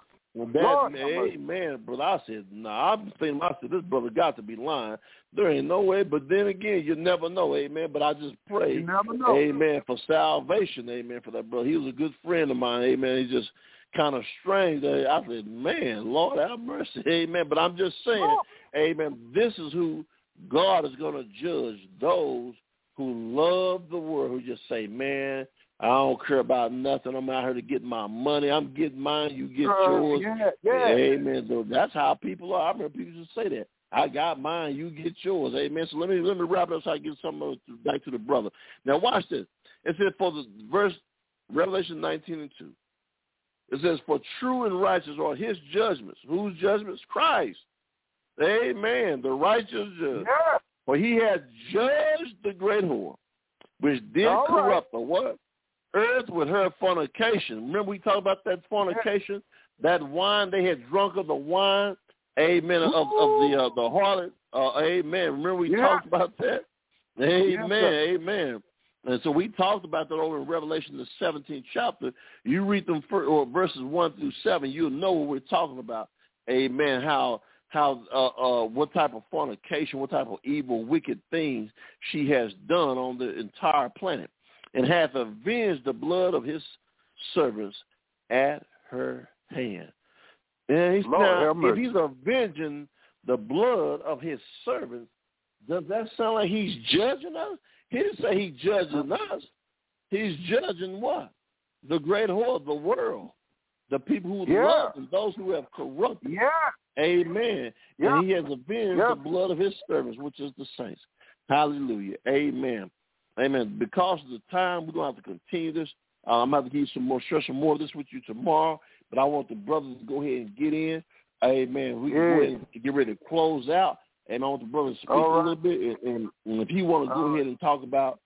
Amen, brother. I said, I'm thinking, this brother got to be lying. There ain't no way. But then again, you never know, amen. But I just pray, amen, for salvation, amen, for that brother. He was a good friend of mine, amen. He's just kind of strange. I said, man, Lord have mercy, amen. But I'm just saying, amen, this is who God is going to judge, those who love the world, who just say, man, I don't care about nothing. I'm out here to get my money. I'm getting mine. You get yours. Amen. So that's how people are. I remember people just say that. I got mine. You get yours. Amen. So let me wrap it up so I get something back to the brother. Now watch this. It says for the verse Revelation 19:2. It says for true and righteous are his judgments. Whose judgments? Christ. Amen. The righteous judge. Yeah. For he has judged the great whore, which did corrupt the what? Earth with her fornication. Remember we talked about that fornication? That wine, they had drunk of the wine, amen, of the harlot. Amen. Remember we talked about that? Amen, amen. And so we talked about that over in Revelation, the 17th chapter. You read them verses 1 through 7, you'll know what we're talking about. Amen. How what type of fornication, what type of evil, wicked things she has done on the entire planet, and hath avenged the blood of his servants at her hand. And if he's avenging the blood of his servants, does that sound like he's judging us? He didn't say he's judging us. He's judging what? The great whore of the world. The people who love and those who have corrupted. Amen. And he has avenged the blood of his servants, which is the saints. Hallelujah. Amen. Amen. Because of the time, we're going to have to continue this. I'm going to have to give you share some more of this with you tomorrow. But I want the brothers to go ahead and get in. Amen. We can go ahead and get ready to close out. And I want the brothers to speak a little bit. And if you want to go ahead and talk about,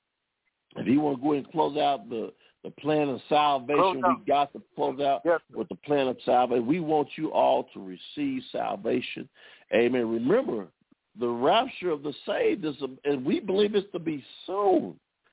if you want to go ahead and close out the plan of salvation, we got to close out with the plan of salvation. We want you all to receive salvation. Amen. Remember, the rapture of the saved is, and we believe it's to be soon.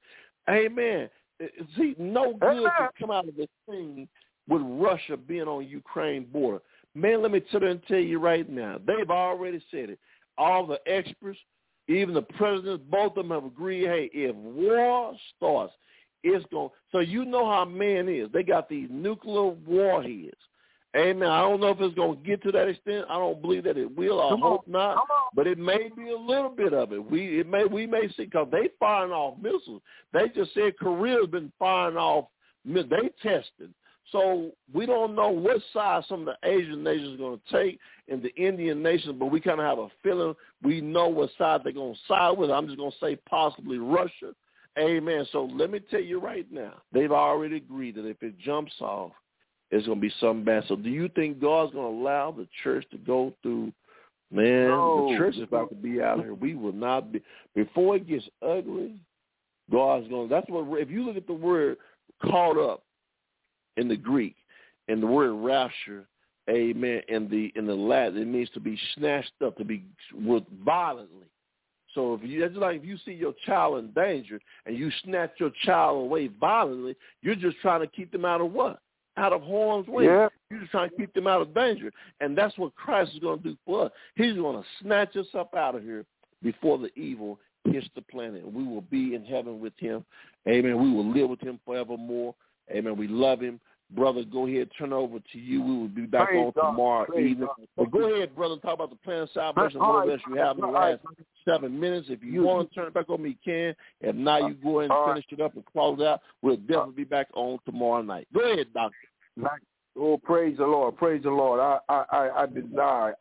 Amen. See, no good can come out of this thing with Russia being on Ukraine border. Man, let me sit there and tell you right now, they've already said it. All the experts, even the presidents, both of them have agreed, hey, if war starts, it's going to. So you know how man is. They got these nuclear warheads. Amen. I don't know if it's going to get to that extent. I don't believe that it will. I hope not. But it may be a little bit of it. We may see, because they firing off missiles. They just said Korea's been firing off missiles. They tested. So we don't know what side some of the Asian nations are going to take and the Indian nations, but we kind of have a feeling we know what side they're going to side with. I'm just going to say possibly Russia. Amen. So let me tell you right now, they've already agreed that if it jumps off, it's going to be something bad. So do you think God's going to allow the church to go through? Man, the church is about to be out here. We will not be. Before it gets ugly, God's going to. That's what, if you look at the word caught up in the Greek, and the word rapture, amen, in the Latin, it means to be snatched up, to be with violently. So it's like if you see your child in danger and you snatch your child away violently, you're just trying to keep them out of what? Out of harm's way. Yeah. You're just trying to keep them out of danger. And that's what Christ is going to do for us. He's going to snatch us up out of here before the evil hits the planet. We will be in heaven with him. Amen. We will live with him forevermore. Amen. We love him. Brother, go ahead, turn over to you. We will be back on tomorrow evening. But go ahead, brother, talk about the plan of salvation, more or less you have in the last 7 minutes. If you want to turn it back over, you can. If not, you go ahead and finish it up and close out. We'll definitely be back on tomorrow night. Go ahead, doctor. Oh, praise the Lord. Praise the Lord. I desire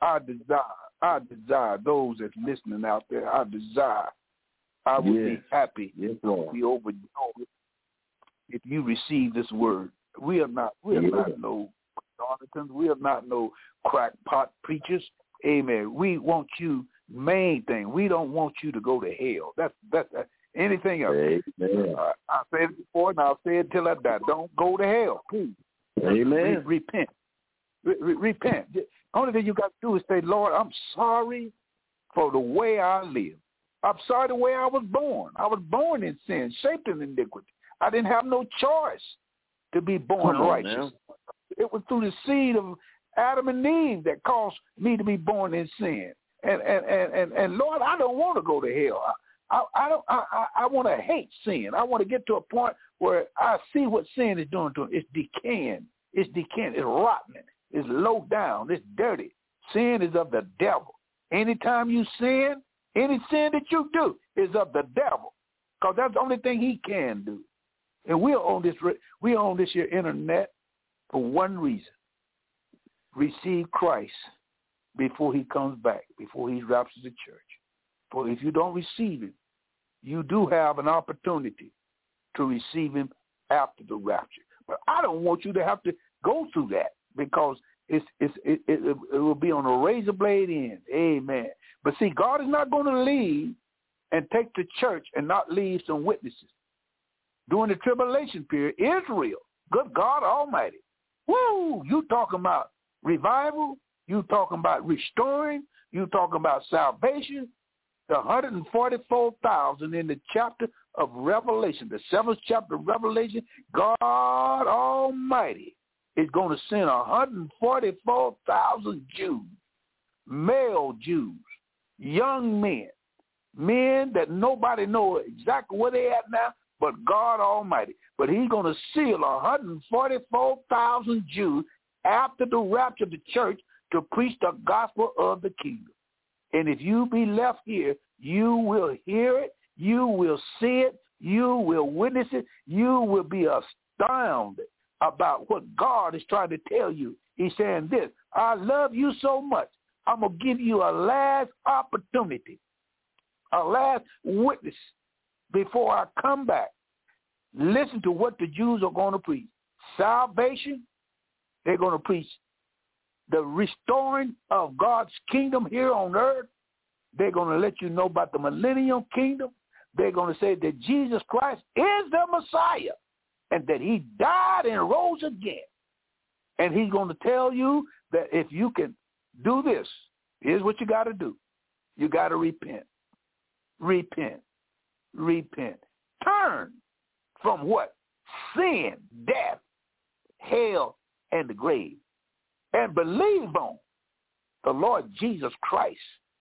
those that's listening out there. I would be happy to be overjoyed if you receive this word. We are not no charlatans. We are not no crackpot preachers. Amen. We want you, main thing, we don't want you to go to hell. That's anything else. I said it before and I'll say it till I die. Don't go to hell, please. Amen. Repent. Repent. Only thing you got to do is say, Lord, I'm sorry for the way I live. I'm sorry the way I was born. I was born in sin, shaped in iniquity. I didn't have no choice to be born righteous. Now. It was through the seed of Adam and Eve that caused me to be born in sin. And Lord, I don't want to go to hell. I want to hate sin. I want to get to a point where I see what sin is doing to it. It's decaying. It's rotting. It's low down. It's dirty. Sin is of the devil. Anytime you sin, any sin that you do is of the devil, because that's the only thing he can do. And we own this here internet for one reason: receive Christ before he comes back, before he raptures the church. For if you don't receive him, you do have an opportunity to receive him after the rapture. But I don't want you to have to go through that, because it will be on a razor blade end. Amen. But see, God is not going to leave and take the church and not leave some witnesses. During the tribulation period, Israel, good God Almighty, woo, you talking about revival, you talking about restoring, you talking about salvation. The 144,000 in the chapter of Revelation, the 7th chapter of Revelation, God Almighty is going to send 144,000 Jews, male Jews, young men that nobody knows exactly where they at now, but God Almighty. But he's going to seal 144,000 Jews after the rapture of the church to preach the gospel of the kingdom. And if you be left here, you will hear it, you will see it, you will witness it, you will be astounded about what God is trying to tell you. He's saying this: I love you so much, I'm going to give you a last opportunity, a last witness before I come back. Listen to what the Jews are going to preach. Salvation, they're going to preach the restoring of God's kingdom here on earth. They're going to let you know about the millennial kingdom. They're going to say that Jesus Christ is the Messiah and that he died and rose again. And he's going to tell you that if you can do this, here's what you got to do. You got to repent. Repent. Repent. Turn from what? Sin, death, hell, and the grave. And believe on the Lord Jesus Christ.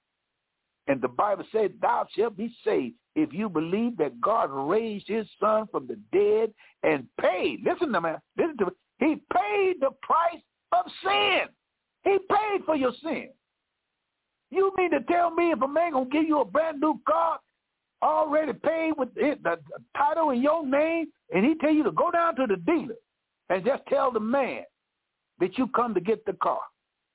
And the Bible said, thou shalt be saved if you believe that God raised his son from the dead and paid. Listen to me. Listen to me. He paid the price of sin. He paid for your sin. You mean to tell me if a man going to give you a brand new car, already paid with the title in your name, and he tell you to go down to the dealer and just tell the man that you come to get the car?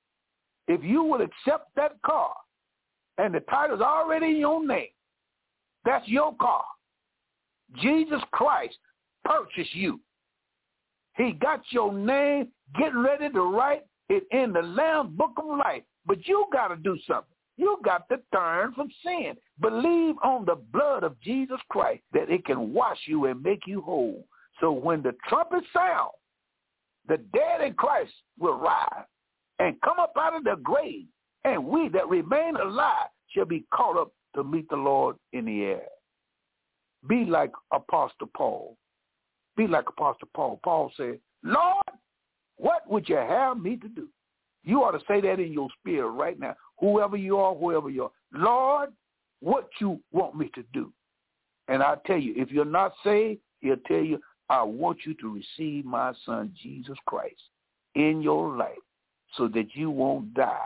If you would accept that car and the title's already in your name, that's your car. Jesus Christ purchased you. He got your name, getting ready to write it in the Lamb's Book of Life. But you got to do something. You got to turn from sin. Believe on the blood of Jesus Christ, that it can wash you and make you whole. So when the trumpet sounds, the dead in Christ will rise and come up out of the grave, and we that remain alive shall be caught up to meet the Lord in the air. Be like Apostle Paul. Be like Apostle Paul. Paul said, Lord, what would you have me to do? You ought to say that in your spirit right now. Whoever you are, Lord, what you want me to do? And I tell you, if you're not saved, he'll tell you, I want you to receive my son, Jesus Christ, in your life so that you won't die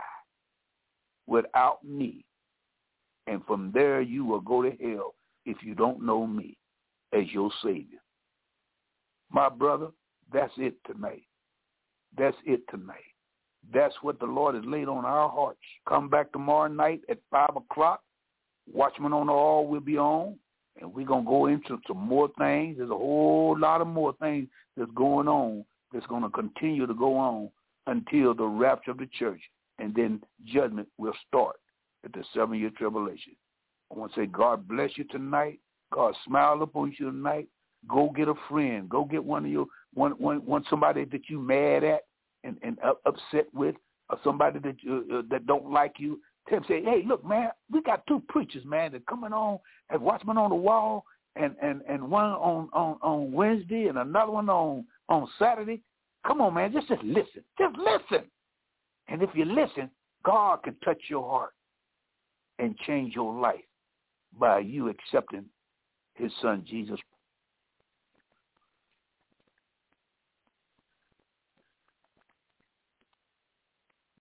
without me. And from there, you will go to hell if you don't know me as your Savior. My brother, that's it tonight. That's it tonight. That's what the Lord has laid on our hearts. Come back tomorrow night at 5 o'clock. Watchmen on the All will be on, and we're going to go into some more things. There's a whole lot of more things that's going on that's going to continue to go on until the rapture of the church, and then judgment will start at the 7-year tribulation. I want to say God bless you tonight. God smile upon you tonight. Go get a friend. Go get one of your somebody that you mad at and upset with, or somebody that don't like you. Tell them, say, hey, look, man, we got 2 preachers, man, that coming on as Watchmen on the Wall, and one on Wednesday and another one on Saturday. Come on, man, just listen. Just listen. And if you listen, God can touch your heart and change your life by you accepting his son Jesus